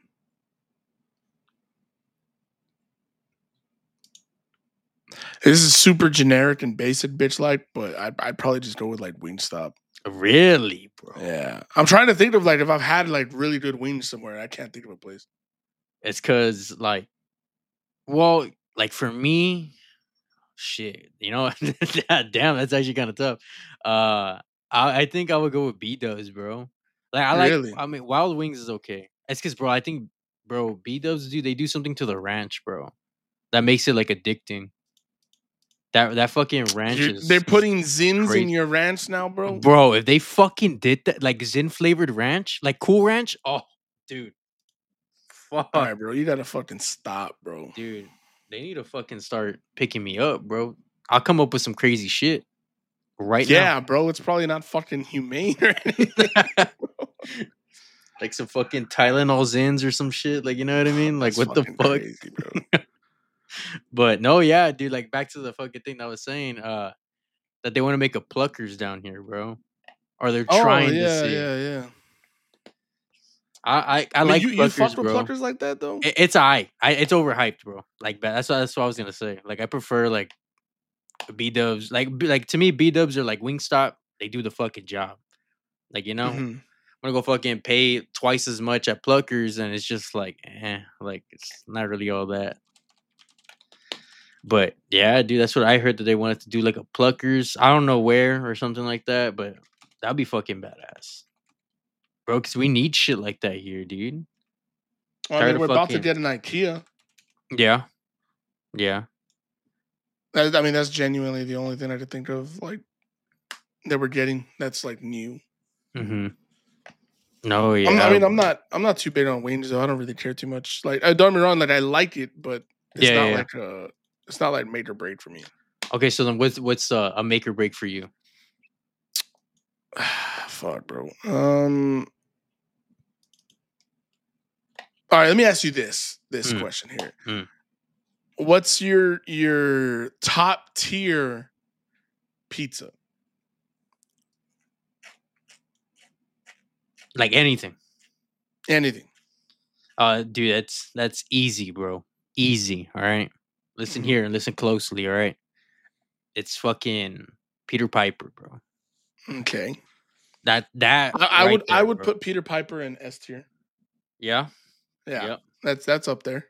This is super generic and basic, bitch like, but I I'd probably just go with like Wingstop. Really, bro? Yeah, I'm trying to think of like if I've had like really good wings somewhere. I can't think of a place. It's cause like, well, like for me, shit, you know, damn, that's actually kind of tough. Uh, I, I think I would go with B Dubs, bro. Like I like, Really? I mean, Wild Wings is okay. It's cause, bro, I think, bro, B Dubs do they do something to the ranch, bro, that makes it like addicting. That that fucking ranch You're, is, they're is putting zins crazy. in your ranch now, bro. Bro, if they fucking did that, like Zin flavored ranch, like Cool Ranch, oh, dude, fuck, All right, bro. You gotta fucking stop, bro. dude, they need to fucking start picking me up, bro. I'll come up with some crazy shit right Yeah, bro. It's probably not fucking humane or anything. now. Like some fucking Tylenol Zins or some shit. Like, you know what I mean? Like, That's what the fucking fuck? crazy, bro. But no, yeah, dude. Like, back to the fucking thing that I was saying. Uh, that they want to make a Pluckers down here, bro. Or they're Oh trying to yeah, see. yeah, yeah. I I, I I mean, like you, Pluckers, you fuck with bro. Pluckers like that though? It, it's I, I, it's overhyped, bro. Like that's what that's what I was gonna say. Like I prefer like B Dubs. Like b- like to me, B Dubs are like Wingstop. They do the fucking job. Like you know, Mm-hmm. I'm gonna go fucking pay twice as much at Pluckers, and it's just like, eh, like it's not really all that. But yeah, dude, that's what I heard that they wanted to do, like a Pluckers. I don't know where or something like that, but that'd be fucking badass, bro. Because we need shit like that here, dude. Well, I Tired mean, of we're about to fucking get an IKEA. yeah, yeah. That- I mean, that's genuinely the only thing I could think of, like that we're getting. That's like new. Mm-hmm. No, I'm, yeah. I mean, I'm not. I'm not too big on wings though. I don't really care too much. Like, I don't get me wrong. Like, I like it, but it's Yeah, not yeah, like a. It's not like make or break for me. Okay, so then what's what's uh, a make or break for you? Fuck, bro. Um. All right, let me ask you this this Mm. question here. Mm. What's your your top tier pizza? Like anything. Anything. Uh, dude, that's that's easy, bro. Easy. All right. Listen Mhm. here and listen closely. All right. It's fucking Peter Piper, bro. Okay. That that I, I right would I there, would bro. put Peter Piper in S tier. Yeah. Yeah, Yep. that's that's up there.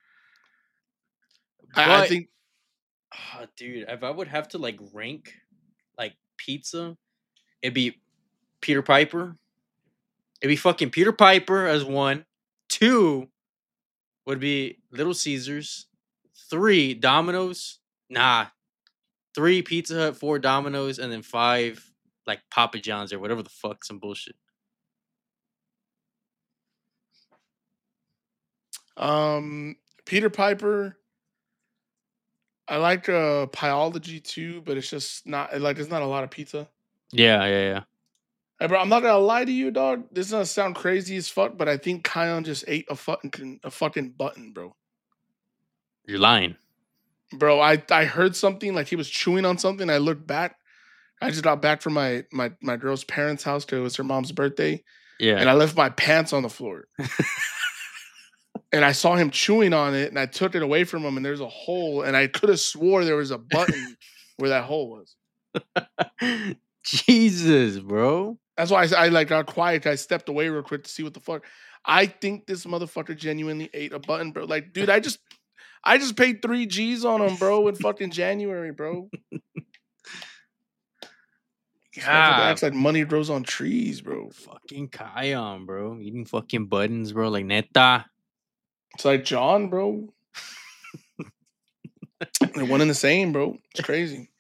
I, I But, think ah, dude, if I would have to like rank like pizza, it'd be Peter Piper. It'd be fucking Peter Piper as one. Two would be Little Caesars. Three Domino's. Nah. Three Pizza Hut. Four Domino's, and then five like Papa John's or whatever the fuck, some bullshit. um Peter Piper. I like uh Pyology too, but it's just not like there's not a lot of pizza. Yeah, yeah, yeah. Hey, bro, I'm not gonna lie to you, dog. This is gonna sound crazy as fuck, but I think Kion just ate a fucking a fucking button, bro. You're lying. Bro, I I heard something like he was chewing on something. I looked back. I just got back from my my my girl's parents' house because it was her mom's birthday, Yeah. and I left my pants on the floor. And I saw him chewing on it, and I took it away from him, and there's a hole, and I could have swore there was a button where that hole was. Jesus, bro. That's why I, I like got quiet. I stepped away real quick to see what the fuck. I think this motherfucker genuinely ate a button, bro. Like, dude, I just I just paid three G's on him, bro, in fucking January, bro. This motherfucker God, acts like money grows on trees, bro. fucking Kion, bro. Eating fucking buttons, bro. Like neta. It's like John, bro. They're one and the same, bro. It's crazy.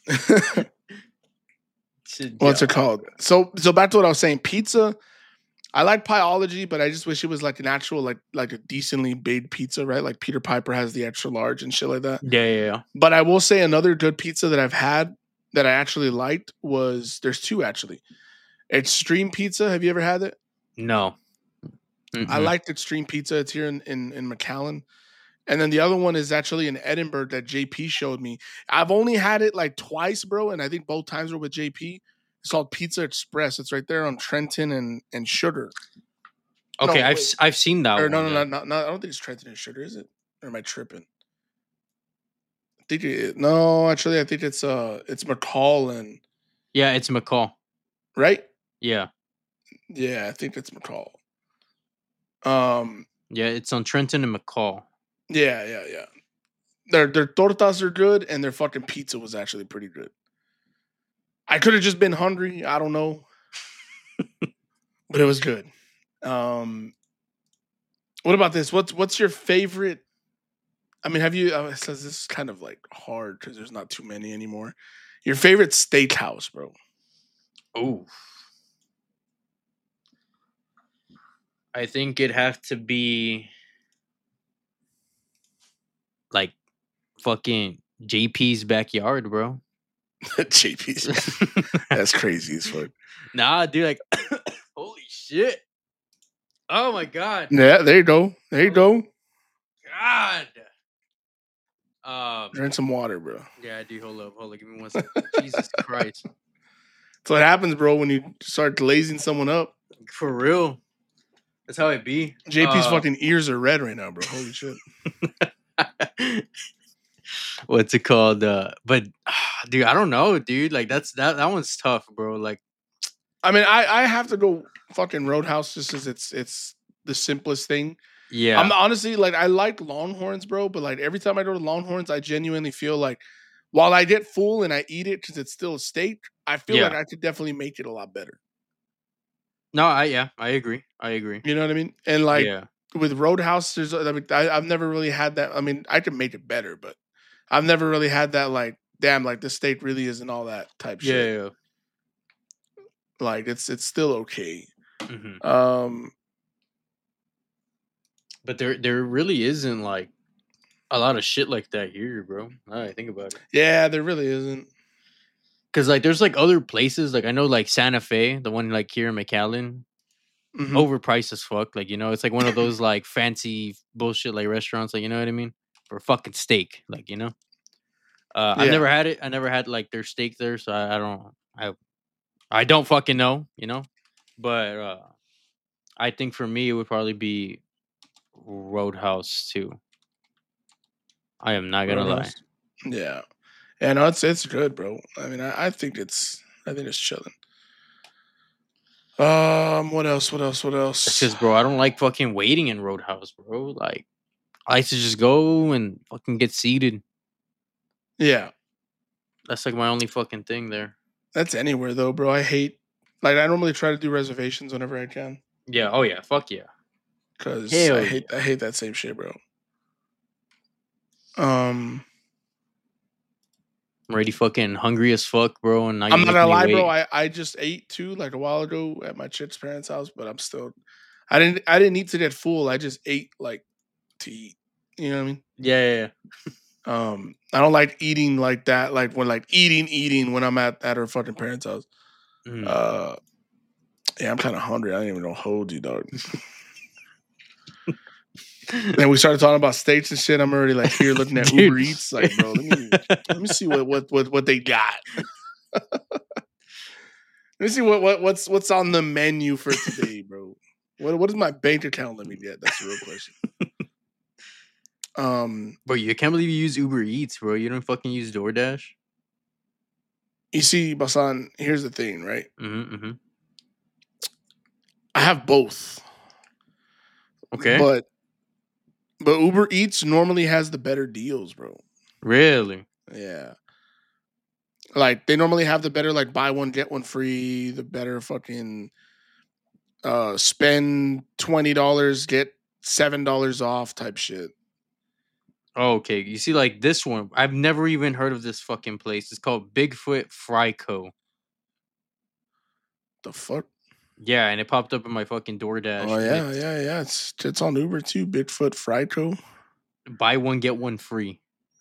What's it called? So so back to what I was saying. Pizza. I like Pyology, but I just wish it was like an actual like like a decently baked pizza, right? Like Peter Piper has the extra large and shit like that. Yeah, yeah, yeah. But I will say another good pizza that I've had that I actually liked was there's two actually. Extreme Pizza. Have you ever had it? No. I Mm-mm. liked Extreme Pizza. It's here in, in, in McAllen. And then the other one is actually in Edinburgh that J P showed me. I've only had it like twice, bro, and I think both times were with J P. It's called Pizza Express. It's right there on Trenton and, and Sugar. Okay, No, I've wait. s- I've seen that Or one. no, no, yeah. no, no, no, I don't think it's Trenton and Sugar, is it? Or am I tripping? I think it, no, actually, I think it's uh, it's McCall and Yeah, it's McCall. right. Yeah. Yeah, I think it's McCall. Um, Yeah, it's on Trenton and McCall. yeah, yeah, yeah. Their their tortas are good, and their fucking pizza was actually pretty good. I could have just been hungry. I don't know, but it was good. Um, what about this? What's what's your favorite? I mean, have you? Uh, it says this is kind of like hard because there's not too many anymore. Your favorite steakhouse, bro? Oh. I think it'd have to be like fucking J P's backyard, bro. J P's. That's crazy as fuck. Nah, dude, like holy shit. Oh my god. Yeah, there you go. There you go. God. Um Drink some water, bro. yeah, dude, hold up, hold up, give me one second. Jesus Christ. That's what happens, bro, when you start glazing someone up. For real. That's how it be. J P's Uh, fucking ears are red right now, bro. Holy shit. what's it called? Uh, but dude, I don't know, dude. Like that's that that one's tough, bro. Like, I mean, I I have to go fucking Roadhouse just as it's it's the simplest thing. yeah, I'm honestly like I like Longhorns, bro, but like every time I go to Longhorns, I genuinely feel like while I get full and I eat it because it's still a steak, I feel like Yeah. I could definitely make it a lot better. no, I yeah, I agree, I agree. You know what I mean? And like yeah, with Roadhouse, there's I mean I, I've never really had that. I mean, I could make it better, but I've never really had that like damn like the steak really isn't all that type yeah, shit. yeah. Like it's it's still okay. Mhm. Um, But there there really isn't like a lot of shit like that here, bro. Now that I think about it. yeah, there really isn't. Cause like there's like other places, like I know like Santa Fe, the one like here in McAllen, Mhm. overpriced as fuck. Like, you know, it's like one of those like fancy bullshit like restaurants, like you know what I mean? For fucking steak. Like, you know? Uh I've Yeah. never had it. I never had like their steak there, so I, I don't I I don't fucking know, you know? But uh I think for me it would probably be Roadhouse too. I am not gonna lie. Roadhouse. Yeah. Yeah, no, it's it's good, bro. I mean, I, I think it's I think it's chilling. Um, what else? What else? What It's else? because, bro, I don't like fucking waiting in Roadhouse, bro. Like, I like to just go and fucking get seated. Yeah, That's like my only fucking thing there. that's anywhere though, bro. I hate like I normally try to do reservations whenever I can Yeah. Oh yeah. Fuck yeah. because I Hell hate yeah. I hate that same shit, bro. Um, I'm already fucking hungry as fuck, bro, and now I'm you not make gonna me lie, bro. wait. I I just ate too like a while ago at my chick's parents' house, but I'm still I didn't I didn't eat to get full. I just ate like to eat. You know what I mean? Yeah. Yeah. yeah. Um, I don't like eating like that, like when like eating, eating when I'm at at her fucking parents' house. Mm. Uh, yeah, I'm kind of hungry. I didn't even know hold you, dog. And we started talking about steaks and shit. I'm already like here looking at Dude. Uber Eats, like, bro, let me let me see what what what what they got. Let me see what, what what's what's on the menu for today, bro. What what does my bank account let me get? That's the real question. Um, Bro, you can't believe you use Uber Eats, bro. You don't fucking use DoorDash. you see, Basan, here's the thing, right? Mm-hmm, mm-hmm. I have both, Okay. but but Uber Eats normally has the better deals, bro. Really? Yeah. Like they normally have the better like buy one get one free, the better fucking uh spend twenty dollars get seven dollars off type shit. Oh, okay. You see, like this one, I've never even heard of this fucking place. It's called Bigfoot Fry Co. The fuck? Yeah, and it popped up in my fucking Oh DoorDash, and yeah, it's yeah, yeah. It's it's on Uber too. Bigfoot Fried Co. buy one get one free.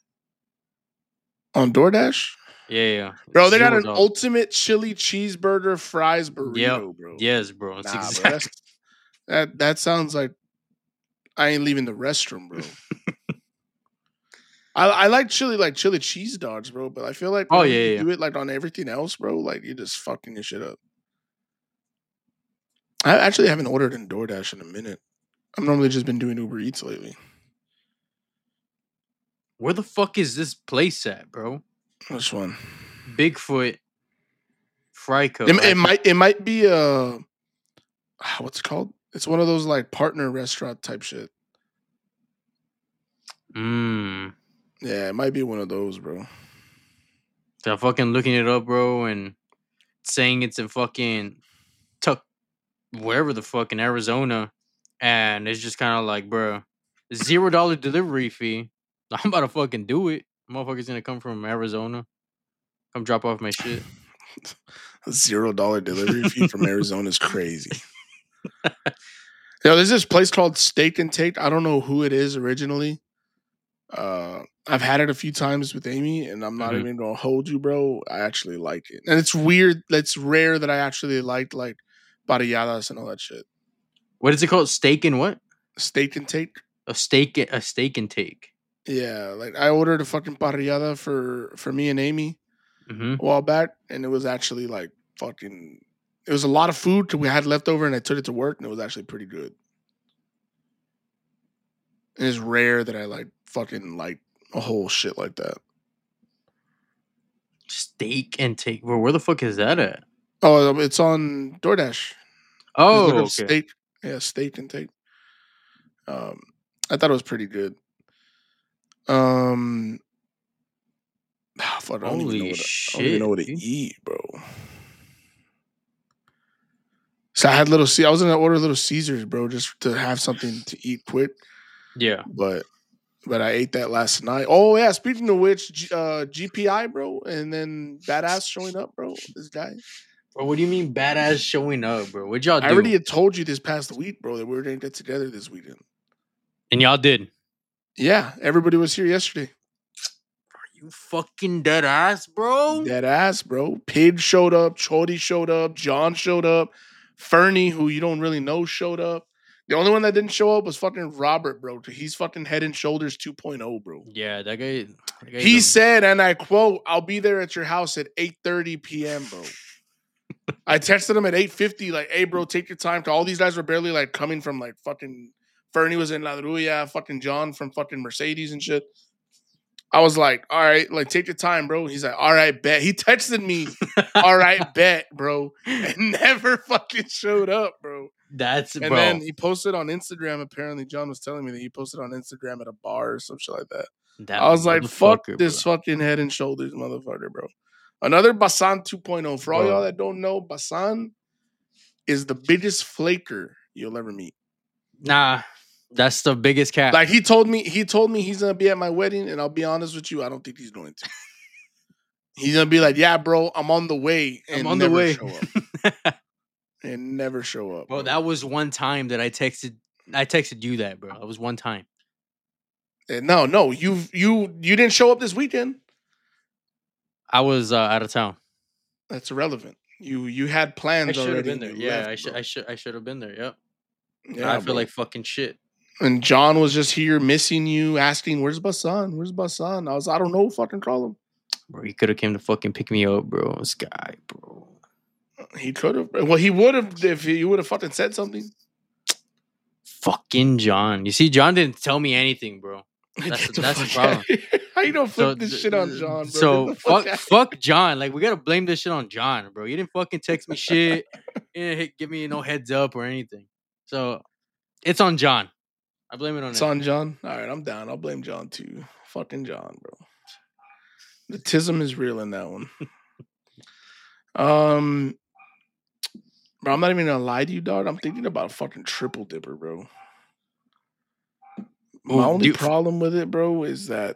On DoorDash. Yeah, yeah. Bro, they got Zero an dollars. ultimate chili cheeseburger fries Yep. burrito, bro. Yes, bro. It's Nah, bro. That's exactly. that that sounds like I ain't leaving the restroom, bro. I, I like chili like chili cheese dogs, bro, but I feel like Oh whenever yeah, you yeah. yeah. do it like on everything else, bro, like you're just fucking your shit up. I actually haven't ordered in DoorDash in a minute. I've normally just been doing Uber Eats lately. Where the fuck is this place at, bro? Which one? Bigfoot Fry Co. It, I it have to- might it might be uh what's it called? It's one of those like partner restaurant type shit. Mm. Yeah, it might be one of those, bro. So I'm fucking looking it up, bro, and saying it's in fucking tuck wherever the fuck in Arizona, and it's just kind of like, bro, zero dollar delivery fee. I'm about to fucking do it. Motherfucker's gonna come from Arizona, come drop off my shit. A zero dollar delivery fee from Arizona is crazy. Yo, there's this place called Steak and Take. I don't know who it is originally. Uh, I've had it a few times with Amy, and I'm not Mhm. even gonna hold you, bro. I actually like it, and it's weird. It's rare that I actually liked like barrilladas and all that shit. What is it called? Steak and what? Steak and Take. A steak, a steak and take. Yeah, like I ordered a fucking parrillada for for me and Amy Mm-hmm. a while back, and it was actually like fucking. It was a lot of food we had left over, and I took it to work, and it was actually pretty good. And it's rare that I like fucking like a whole shit like that. Steak and take. Bro, where the fuck is that at? Oh, it's on DoorDash. Just look Oh, up okay. steak. Yeah, steak and take. Um, I thought it was pretty good. Um, ah, fuck, I don't even know Holy what I don't even know shit, what to dude. eat, bro. So I had little. See, I was gonna order little Caesars, bro, just to have something to eat quick. Yeah. But but I ate that last night. Oh yeah, speaking of which, G, uh, G P I, bro, and then Badass showing up, bro. This guy. Bro, what do you mean badass showing up, bro? What'd y'all I do? already had told you this past week, bro, that we were gonna get together this weekend. And y'all did. Yeah, everybody was here yesterday. You fucking dead ass, bro. Dead ass, bro. Pig showed up. Chody showed up. John showed up. Fernie, who you don't really know, showed up. The only one that didn't show up was fucking Robert, bro. He's fucking Head and Shoulders two point oh, bro. Yeah, that guy. That guy's He a- said, and I quote, "I'll be there at your house at eight thirty p.m., bro." I texted him at eight fifty, like, hey, bro, take your time. To all these guys were barely like coming from like fucking Fernie was in La Druya, fucking John from fucking Mercedes and shit. I was like, all right, like, take your time, bro. He's like, all right, bet. He texted me, all right, bet, bro. And never fucking showed up, bro. That's and bro. then he posted on Instagram. Apparently, John was telling me that he posted on Instagram at a bar or some shit like that. That I was like, fuck motherfucker, this bro. fucking head and shoulders, motherfucker, bro. Another Basan two point oh. For all Bro. y'all that don't know, Basan is the biggest flaker you'll ever meet. Nah, that's the biggest cat. Like he told me, he told me he's gonna be at my wedding, and I'll be honest with you, I don't think he's going to. He's gonna be like, yeah, bro, I'm on the way, and I'm on the never way. show up. And never show up. Bro, Bro, that was one time that I texted I texted you that, bro. It was one time. And no, no, you you you didn't show up this weekend. I was uh, out of town. That's irrelevant. You you had plans I should already. have been and there. you Yeah, left, I should bro. I should I should have been there. Yep. Yeah, I feel bro. like fucking shit. And John was just here missing you, asking, "Where's Basan? Where's Basan?" I was, I don't know. Fucking call him. Bro, he could have came to fucking pick me up, bro. This guy, bro. He could have. Well, he would have if he would have fucking said something. Fucking John. You see, John didn't tell me anything, bro. That's Get the that's the fuck problem. out of here. How you don't flip So this shit on John, bro? So Get the fuck out of fuck John. Like we gotta blame this shit on John, bro. You didn't fucking text me shit. You didn't hit- give me no heads up or anything. So it's on John. I blame it on It's him. on John. All right, I'm down. I'll blame John too. Fucking John, bro. The tism is real in that one. Um, bro, I'm not even gonna lie to you, dog. I'm thinking about a fucking triple dipper, bro. My Ooh, only dude, problem with it, bro, is that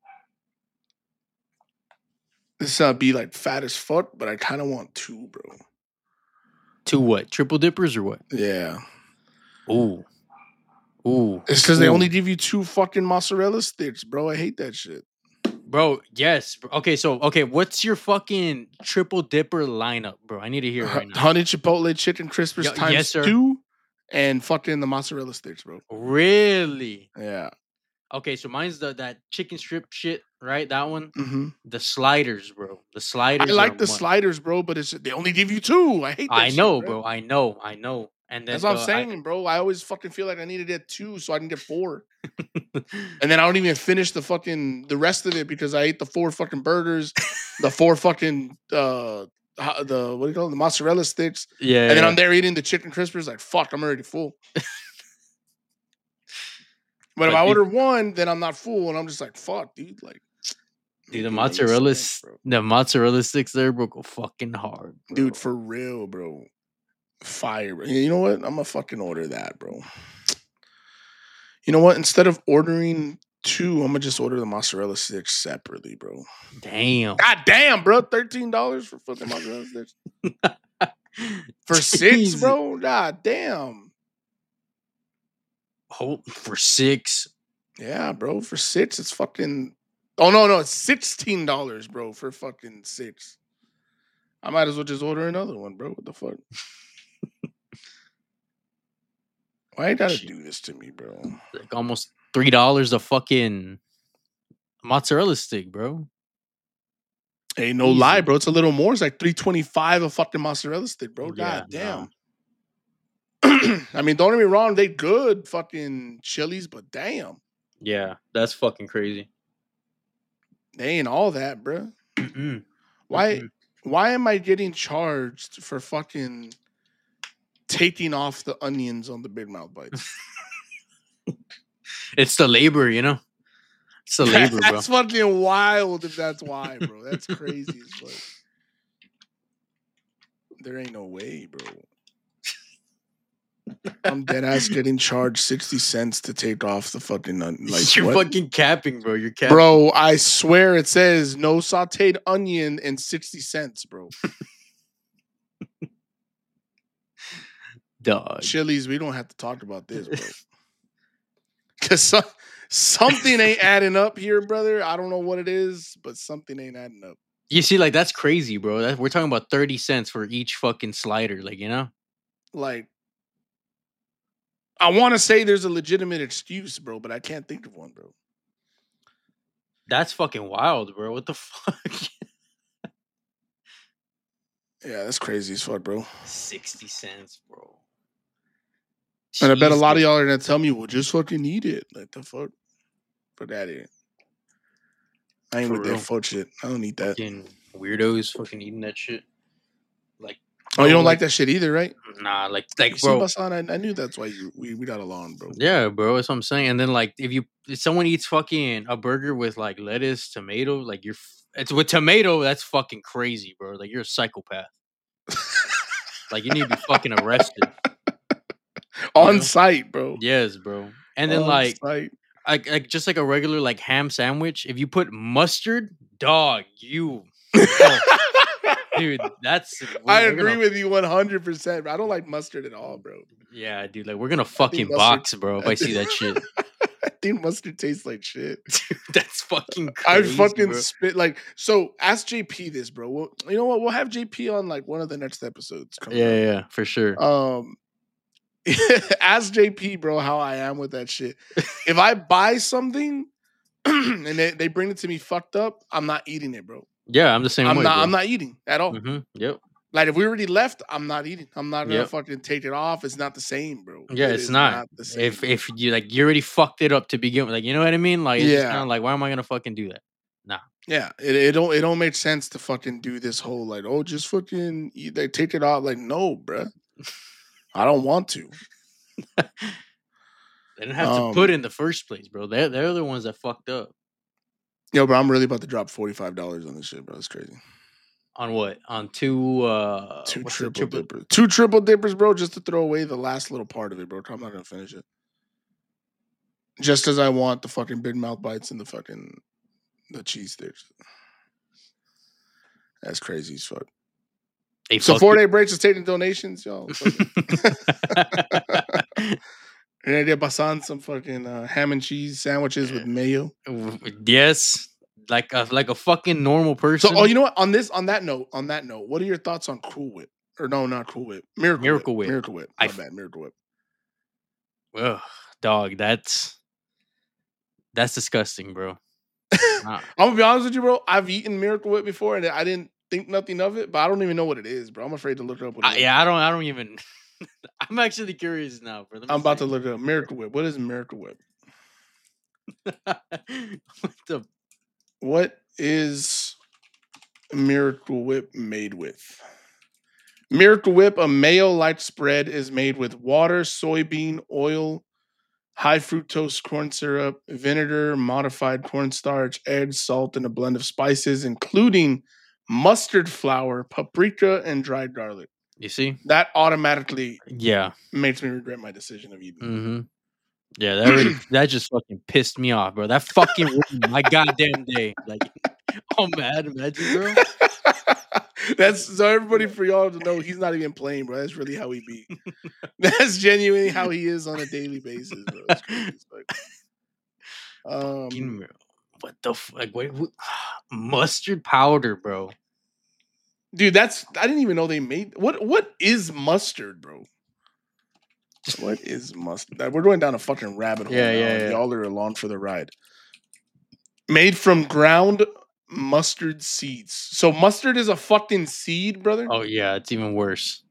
this not be like fat as fuck, but I kind of want two, bro. two what? Triple dippers or what? Yeah, Ooh. Ooh. it's because they Ooh. only give you two fucking mozzarella sticks, bro. I hate that shit. Bro, yes. bro. Okay, so okay, what's your fucking triple dipper lineup, bro? I need to hear it right now. Honey Chipotle chicken crispers Yo- times yes, sir. two, and fucking the mozzarella sticks, bro. Really? Yeah. Okay, so mine's the that chicken strip shit, right? That one. Mm-hmm. The sliders, bro. The I sliders. like are the one. sliders, bro, but it's they only give you two. I hate that I shit, know, bro. bro. I know. I know. And then That's what I'm the- I- saying, bro. I always fucking feel like I need to get two so I can get four. And then I don't even finish the fucking the rest of it because I ate the four fucking burgers, the four fucking uh ho- the what do you call it, the mozzarella sticks, yeah. and then yeah. I'm there eating the chicken crispers. Like fuck, I'm already full. But But if I dude- order one, then I'm not full, and I'm just like fuck, dude. Like, Dude, the it makes mozzarella, sense, s- bro. the mozzarella sticks there, bro, go fucking hard, bro. Dude, for real, bro. Fire. Bro. You know what? I'm gonna fucking order that, bro. You know what? Instead of ordering two, I'm gonna just order the mozzarella sticks separately, bro. Damn. God damn, bro. thirteen dollars for fucking mozzarella sticks. For six, Jeez. bro? God damn. Oh, for six. Yeah, bro. For six, it's fucking. Oh, no, no. It's sixteen dollars, bro, for fucking six. I might as well just order another one, bro. What the fuck? Why you gotta Shit. do this to me, bro? Like almost three dollars a fucking mozzarella stick, bro. Ain't no lie, Easy. bro. It's a little more. It's like three twenty-five a fucking mozzarella stick, bro. Yeah, God damn. I mean, don't get me wrong, they good fucking chilies, but damn. Yeah, that's fucking crazy. They ain't all that, bro. Mm-mm. Why Mm-mm. why am I getting charged for fucking taking off the onions on the Big Mouth bites? It's the labor, you know. It's the labor, bro. That's fucking wild if that's why, bro. That's crazy as fuck. There ain't no way, bro. I'm dead ass getting charged sixty cents to take off the fucking onion. Like, You're what? fucking capping, bro. You're capping. Bro, I swear it says no sauteed onion and sixty cents, bro. Dog. Chili's, we don't have to talk about this, bro. Because so, something ain't adding up here, brother. I don't know what it is, but something ain't adding up. You see, like that's crazy, bro. That, we're talking about thirty cents for each fucking slider, like you know. Like, I want to say there's a legitimate excuse, bro, but I can't think of one, bro. That's fucking wild, bro. What the fuck? Yeah, that's crazy as fuck, bro. Sixty cents, bro. And I bet a lot of Jesus. y'all are gonna tell me, "Well, just fucking eat it." Like the fuck, put that in. I ain't For with that real. fuck shit. I don't eat that. Fucking weirdos fucking eating that shit. Like, Oh, you bro, don't like like, that shit either, right? nah, like, You like, see, bro, Basan, I, I knew that's why you we, we got along, bro. yeah, bro, that's what I'm saying. And then, like, if you, if someone eats fucking a burger with, like, lettuce, tomato, like, you're, f- it's with tomato, that's fucking crazy, bro. Like, you're a psychopath. Like, you need to be fucking arrested. You On know? site, bro. Yes, bro. And then, On like, site. like, like, just like a regular, like, ham sandwich, if you put mustard, dog, you, oh, dude, that's, I we're, we're agree gonna, with you one hundred percent. I don't like mustard at all, bro. yeah, dude, like, we're gonna I think fucking mustard. box, bro, if I I think, see that shit. I think mustard tastes like shit. That's fucking I crazy, fucking bro. spit like so. Ask J P this, bro. Well, you know what? We'll have J P on like one of the next episodes coming Yeah, up. yeah, for sure. Um, ask J P, bro, how I am with that shit. If I buy something and they, they bring it to me fucked up, I'm not eating it, bro. Yeah, I'm the same I'm way, not. bro. I'm not eating at all. Mm-hmm. Yep. Like if we already left, I'm not eating. I'm not gonna Yep. fucking take it off. It's not the same, bro. Yeah, It it's is not. the same. If bro. if you like, you already fucked it up to begin with. Like, you know what I mean? Like, it's just kind Yeah. of like, why am I gonna fucking do that? Nah. Yeah, it, it don't it don't make sense to fucking do this whole like, oh, just fucking eat, they take it off. Like, no, bruh. I don't want to. They didn't have to put Um, it in the first place, bro. They're they're the ones that fucked up. yo, bro, I'm really about to drop forty five dollars on this shit, bro. It's crazy. On what? On two uh Two what's the triple triple? dippers, two triple dippers, bro, just to throw away the last little part of it, bro. I'm not gonna finish it. Just as I want the fucking big mouth bites and the fucking the cheese sticks. That's crazy as fuck. Hey, So fuck four you. day breaks is taking donations, y'all. And I did Basan some fucking uh, ham and cheese sandwiches with mayo. Yes. Like a like a fucking normal So, person. oh, you know what? On this, on that note, on that note, what are your thoughts on Cool Whip? Or no, not Cool Whip. Miracle, Miracle Whip. Whip. Miracle Whip. I My f- bad. Miracle Whip. Ugh, dog, that's that's disgusting, bro. Nah. I'm gonna be honest with you, bro. I've eaten Miracle Whip before, and I didn't think nothing of it, but I don't even know what it is, bro. I'm afraid to look up what it I, is. yeah, I don't I don't even I'm actually curious now, bro. Let me I'm about see. to look it up. Miracle Whip. What is Miracle Whip? What the What is Miracle Whip made with? Miracle Whip, a mayo light spread, is made with water, soybean oil, high fructose corn syrup, vinegar, modified cornstarch, eggs, salt, and a blend of spices, including mustard flour, paprika, and dried garlic. You see? That automatically Yeah. makes me regret my decision of eating. Mm-hmm. Yeah, that already that just fucking pissed me off, bro. That fucking ruined my goddamn day. Like, oh mad, imagine, bro. That's so everybody for y'all to know he's not even playing, bro. That's really how he be. That's genuinely how he is on a daily basis, bro. It's crazy. It's like, um, Fucking- what the f- like? What, what mustard powder, bro? dude, that's I didn't even know they made what. What is mustard, bro? What is mustard? We're going down a fucking rabbit hole Yeah, now, yeah, and yeah. y'all are along for the ride. Made from ground mustard seeds. So mustard is a fucking seed, brother. Oh yeah, it's even worse.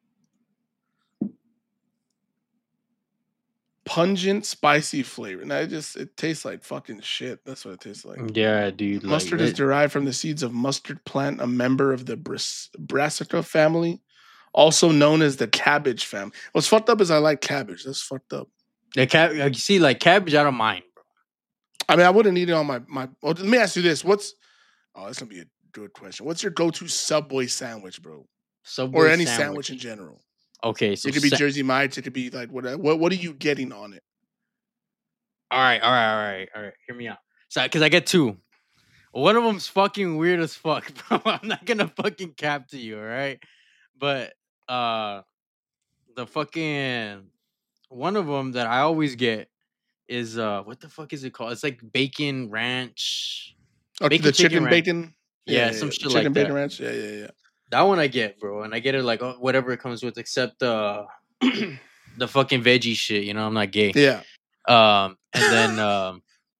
Pungent, spicy flavor. Now it just it tastes like fucking shit. That's what it tastes like. Yeah, dude. Like, Mustard is it- derived from the seeds of mustard plant, a member of the Bras- Brassica family, also known as the cabbage family. What's fucked up is I like cabbage. That's fucked up. the cab. Like, you see, like cabbage, I don't mind, bro. I mean, I wouldn't eat it on my my. Well, let me ask you this: What's oh, that's gonna be a good question. What's your go-to Subway sandwich, bro, Subway or any sandwich. in general? Okay, so It could be sa- Jersey Mike's. It could be like what? What? What are you getting on it? all right, all right, all right, all right. Hear me out. So, because I get two. One of them's fucking weird as fuck, bro. I'm not gonna fucking cap to you, all right? But uh, the fucking one of them that I always get is uh, what the fuck is it called? It's like bacon ranch. Oh, Bacon the chicken chicken ranch. bacon. Yeah, some yeah. shit Chicken like bacon that. ranch. Yeah, yeah, That one I get, bro, and I get it like oh, whatever it comes with, except uh, yeah. the fucking veggie shit. You know, I'm not gay. yeah. Um, and then um,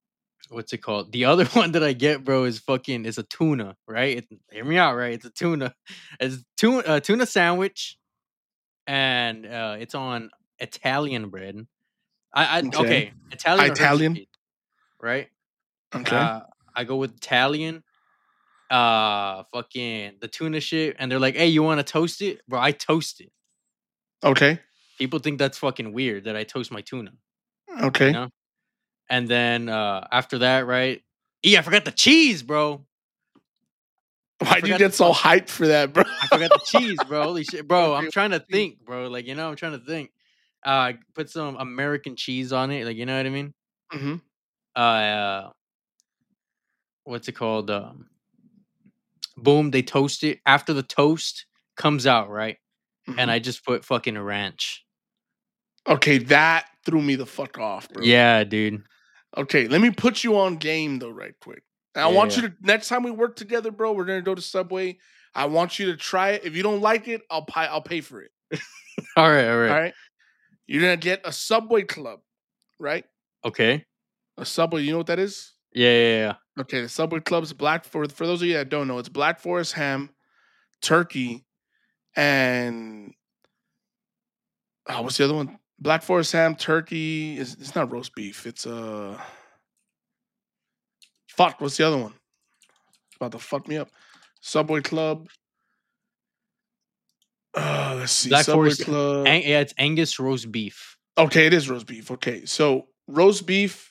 what's it called? The other one that I get, bro, is fucking is a tuna, right? It, hear me out, right? It's a tuna. It's tuna uh, tuna sandwich, and uh, it's on Italian bread. I, I Okay. okay, Italian or Hershey Italian. cheese, right? Okay. Uh, I go with Italian. Uh, fucking the tuna shit, and they're like, "Hey, you want to toast it, bro?" I toast it. Okay. People think that's fucking weird that I toast my tuna, you Okay. know. And then uh after that, right? Yeah, I forgot the cheese, bro. I Why do you forgot the get so fuck. hyped for that, bro? I forgot the cheese, bro. Holy shit, bro. Okay. I'm trying to think, bro. Like you know, I'm trying to think. Uh, put some American cheese on it, like you know what I mean. Mm-hmm. Uh, what's it called? Um, boom, they toast it. After the toast comes out, right? And Mm-hmm. I just put fucking ranch. Okay, that threw me the fuck off, bro. Yeah, dude. Okay, let me put you on game though, right quick. And I Yeah, want yeah. you to next time we work together, bro. We're gonna go to Subway. I want you to try it. If you don't like it, I'll pay. I'll pay for it. All right, all All right. right. You're gonna get a Subway Club, right? Okay. A Subway. You know what that is? Yeah, yeah, yeah. Okay, the Subway Club's black for for those of you that don't know, it's Black Forest ham, turkey, and oh, what's the other one? Black Forest ham, turkey. Is it's not roast beef. It's uh, fuck. What's the other one? It's about to fuck me up. Subway Club. Uh, let's see. Black Subway Forest. Club. Ang- yeah, it's Angus roast beef. Okay, it is roast beef. Okay, so roast beef,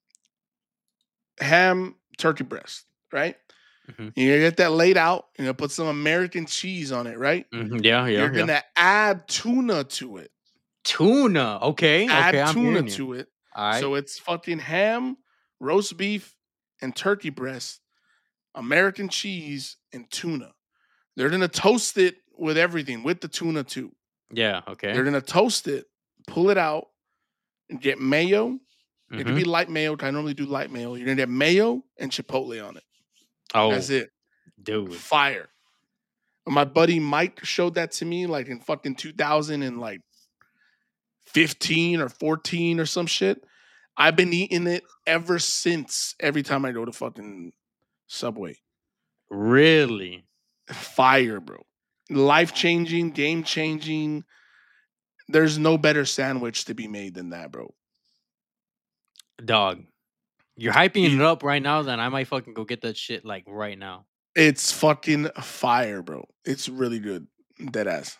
ham, turkey breast, right? Mhm. You're gonna get that laid out. You're gonna put some American cheese on it, right? Mhm, Yeah, yeah, You're yeah. gonna add tuna to it. Tuna. Okay, Add okay. I'm tuna hearing you. to it. All right. So it's fucking ham, roast beef, and turkey breast, American cheese, and tuna. They're gonna toast it with everything, with the tuna too. Yeah. They're Okay. gonna toast it, pull it out, and get mayo. It could hmm be light mayo. 'Cause I normally do light mayo. You're gonna get mayo and chipotle on it. Oh, That's it. dude. Fire. My buddy Mike showed that to me like in fucking two thousand and like fifteen or fourteen or some shit. I've been eating it ever since. Every time I go to fucking Subway, Really, fire, bro. Life changing, game changing. There's no better sandwich to be made than that, bro. dog. You're hyping Eat- it up right now. Then I might fucking go get that shit like right now. It's fucking fire, bro. It's really good. Dead ass.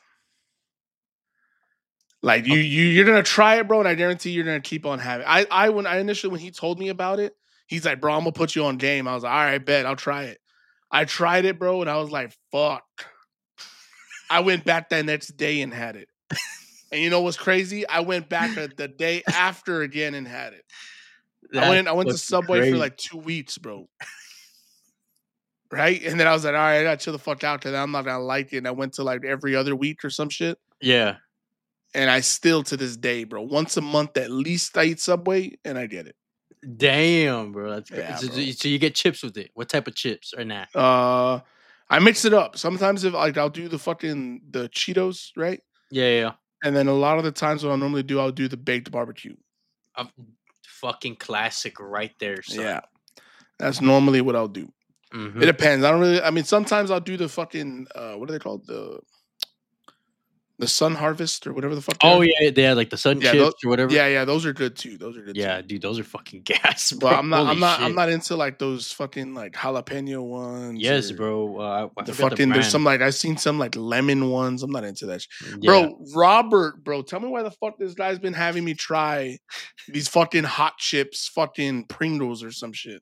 Like you, Okay. you, you're gonna try it, bro, and I guarantee you're gonna keep on having. I, I, when I initially when he told me about it, he's like, "Bro, I'm gonna put you on game." I was like, "All right, bet, I'll try it." I tried it, bro, and I was like, "Fuck." I went back that next day and had it. And you know what's crazy? I went back a, the day after again and had it. I That's went, I went to fucking Subway for crazy. like two weeks, bro. Right, and then I was like, "All right, I gotta chill the fuck out because I'm not gonna like it." And I went to like every other week or some shit. Yeah. And I still to this day, bro, once a month at least I eat Subway and I get it. Damn, bro. That's crazy. Yeah, so, bro. so you get chips with it. What type of chips or not? Uh, I mix it up. Sometimes if like I'll do the fucking the Cheetos, right? Yeah, yeah. And then a lot of the times what I'll normally do, I'll do the baked barbecue. Um, fucking classic right there, son. Yeah, that's normally what I'll do. Mhm. It depends. I don't really. I mean, sometimes I'll do the fucking uh, what are they called? The the Sun Harvest or whatever the fuck. they Oh are. yeah, they had like the sun Yeah, chips thho- or whatever. yeah, yeah. Those are good too. Those are good. Yeah, too. dude, those are fucking gas, bro. But I'm not. Holy I'm not. shit. I'm not into like those fucking like jalapeno ones. Yes, or bro. Uh, I The forgot fucking the there's brand. some like I've seen some like lemon ones. I'm not into that shit. Yeah. Bro, Robert, bro, tell me why the fuck this guy's been having me try these fucking hot chips, fucking Pringles or some shit.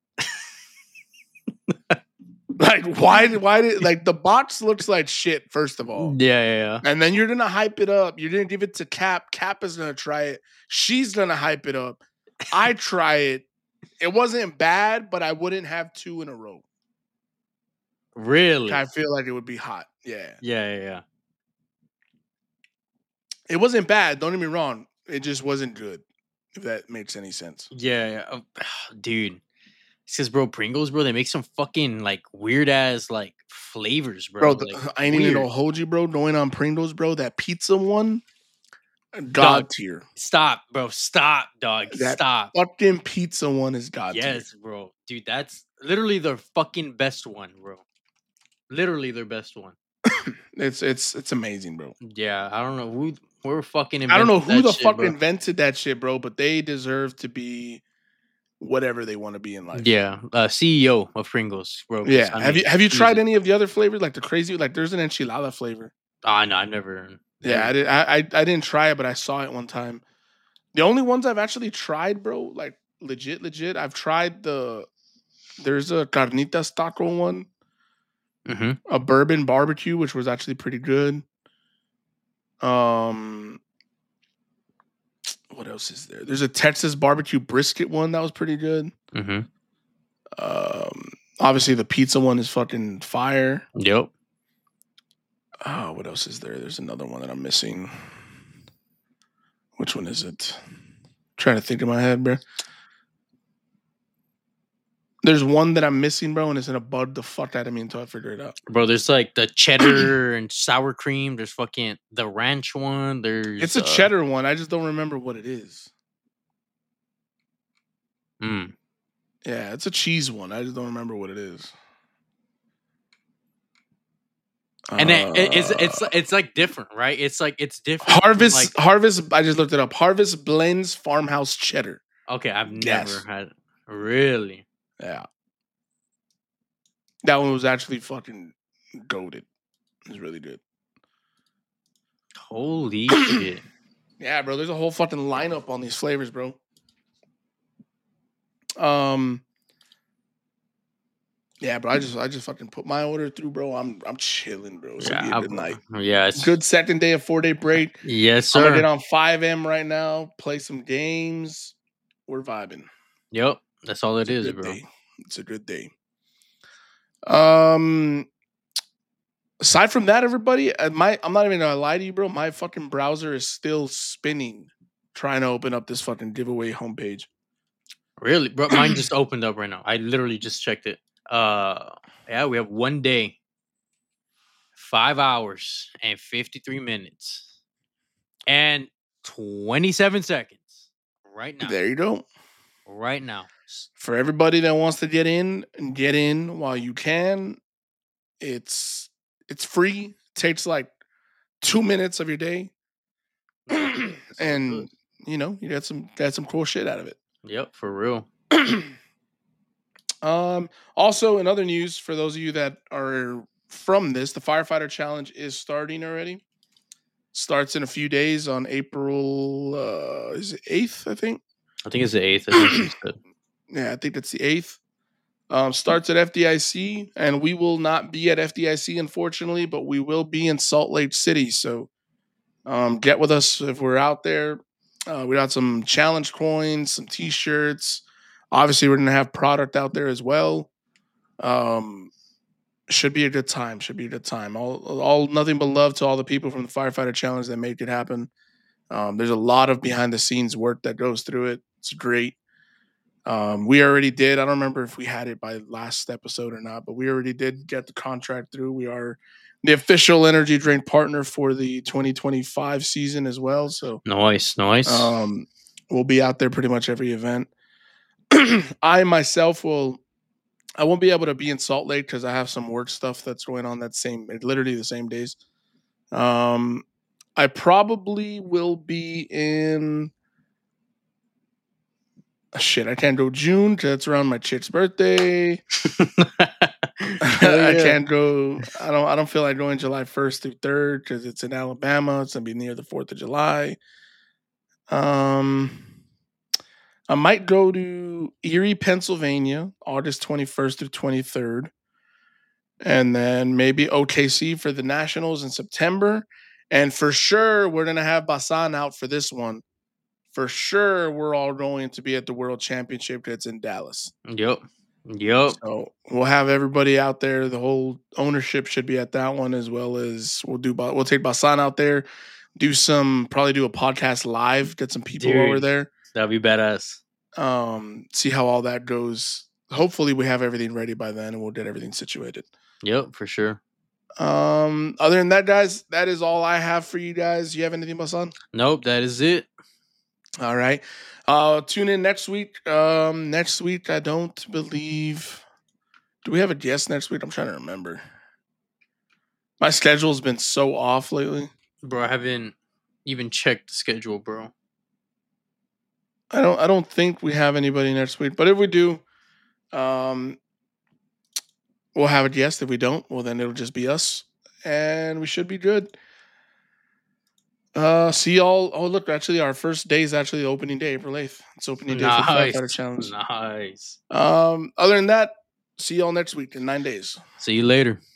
Like why why did like the box looks like shit, first of all. Yeah, yeah, yeah. And then you're gonna hype it up. You're gonna give it to Cap. Cap is gonna try it. She's gonna hype it up. I try it. It wasn't bad, but I wouldn't have two in a row. Really? I feel like it would be hot. Yeah. Yeah, yeah, yeah. It wasn't bad. Don't get me wrong. It just wasn't good. If that makes any sense. Yeah, yeah. Oh, dude. Says, bro, Pringles, bro, they make some fucking like weird ass like flavors, bro. Bro, the, like, I ain't even weird. gonna hold you, bro. Going on Pringles, bro. That pizza one, God Dog. tier. Stop, bro. Stop, dog. That Stop. fucking pizza one is God tier. Yes, bro. Dude, that's literally their fucking best one, bro. Literally their best one. It's it's it's amazing, bro. Yeah, I don't know who who fucking I don't know invented who that the shit, fuck bro. invented that shit, bro, but they deserve to be whatever they want to be in life. Yeah, uh, C E O of Pringles, bro. 'cause, Yeah. I have mean, you have you tried Jesus. any of the other flavors, like the crazy, like there's an enchilada flavor? Ah, no, I've never. Yeah, never I did. I, I I didn't try it, but I saw it one time. The only ones I've actually tried, bro, like legit, legit. I've tried the. There's a carnitas taco one, Mhm. a bourbon barbecue, which was actually pretty good. Um, what else is there? There's a Texas barbecue brisket one that was pretty good. Mhm. Um, obviously the pizza one is fucking fire. Yep. Oh, what else is there? There's another one that I'm missing. Which one is it? trying to think in my head, bro. There's one that I'm missing, bro, and it's gonna bug the fuck out of me until I figure it out. Bro, there's like the cheddar and sour cream. There's fucking the ranch one. There's It's a uh, cheddar one. I just don't remember what it is. Mm. Yeah, it's a cheese one. I just don't remember what it is. And then it- it's it's Uh, it's like different, right? It's like it's different. from, Harvest like Harvest. I just looked it up. Harvest Blends Farmhouse Cheddar. okay, I've Yes. never had really. Yeah, that one was actually fucking goated. It was really good. Holy shit. Yeah, bro. There's a whole fucking lineup on these flavors, bro. Um. Yeah, bro. I just I just fucking put my order through, bro. I'm I'm chilling, bro. It's gonna be a Yeah, good bro. night. Yeah, it's Good second day of four day break. Yes, I'm gonna sir. get on five M right now, play some games. We're vibing. Yep, that's all it It's a is, good bro. day. It's a good day. Um, aside from that, everybody, uh, my I'm not even gonna lie to you, bro. My fucking browser is still spinning, trying to open up this fucking giveaway homepage. Really, bro. Mine just opened up right now. I literally just checked it. Uh, yeah, we have one day, five hours and fifty-three minutes, and twenty-seven seconds. Right now, There you go. right now. For everybody that wants to get in, get in while you can. It's it's free. Takes like two minutes of your day, That's all it and is. you know you got some got some cool shit out of it. Yep, for real. um. Also, in other news, for those of you that are from this, the firefighter challenge is starting already. Starts in a few days on April uh, is it eighth, I think. I think it's the eighth. I think it's the- Yeah, I think that's the eighth. Um, starts at F D I C, and we will not be at F D I C, unfortunately, but we will be in Salt Lake City. So um, get with us if we're out there. Uh, we got some challenge coins, some T-shirts. Obviously, we're gonna have product out there as well. Um, should be a good time. Should be a good time. All, all, nothing but love to all the people from the firefighter challenge that make it happen. Um, there's a lot of behind the scenes work that goes through it. It's great. Um, we already did. I don't remember if we had it by last episode or not, but we already did get the contract through. We are the official energy drink partner for the twenty twenty-five season as well. So nice, nice. um, we'll be out there pretty much every event. I myself will. I won't be able to be in Salt Lake because I have some work stuff that's going on that same, literally the same days. Um, I probably will be in. Shit, I can't go June because it's around my chick's birthday. I can't go. I don't. I don't feel like going July first through third because it's in Alabama. It's gonna be near the Fourth of July. Um, I might go to Erie, Pennsylvania, August twenty first through twenty third, and then maybe O K C for the Nationals in September. And for sure, we're gonna have Basan out for this one. For sure, we're all going to be at the World Championship that's in Dallas. Yep. Yep. So we'll have everybody out there. The whole ownership should be at that one, as well as we'll do. We'll take Basan out there, do some probably do a podcast live, get some people Dude, over there. That'd be badass. Um, see how all that goes. Hopefully, we have everything ready by then, and we'll get everything situated. Yep, for sure. Um, other than that, guys, that is all I have for you guys. You have anything else on? Nope, that is it. All right. Uh, tune in next week. Um, next week, I don't believe. Do we have a guest next week? I'm trying to remember. My schedule's been so off lately. Bro, I haven't even checked the schedule, bro. I don't. I don't think we have anybody next week. But if we do, um, we'll have a guest. If we don't, well, then it'll just be us, and we should be good. Uh, see y'all. Oh, look, actually, our first day is actually the opening day, April eighth. It's opening day for the Nice. Firefighter Challenge. Nice. Um, other than that, see y'all next week in nine days. See you later.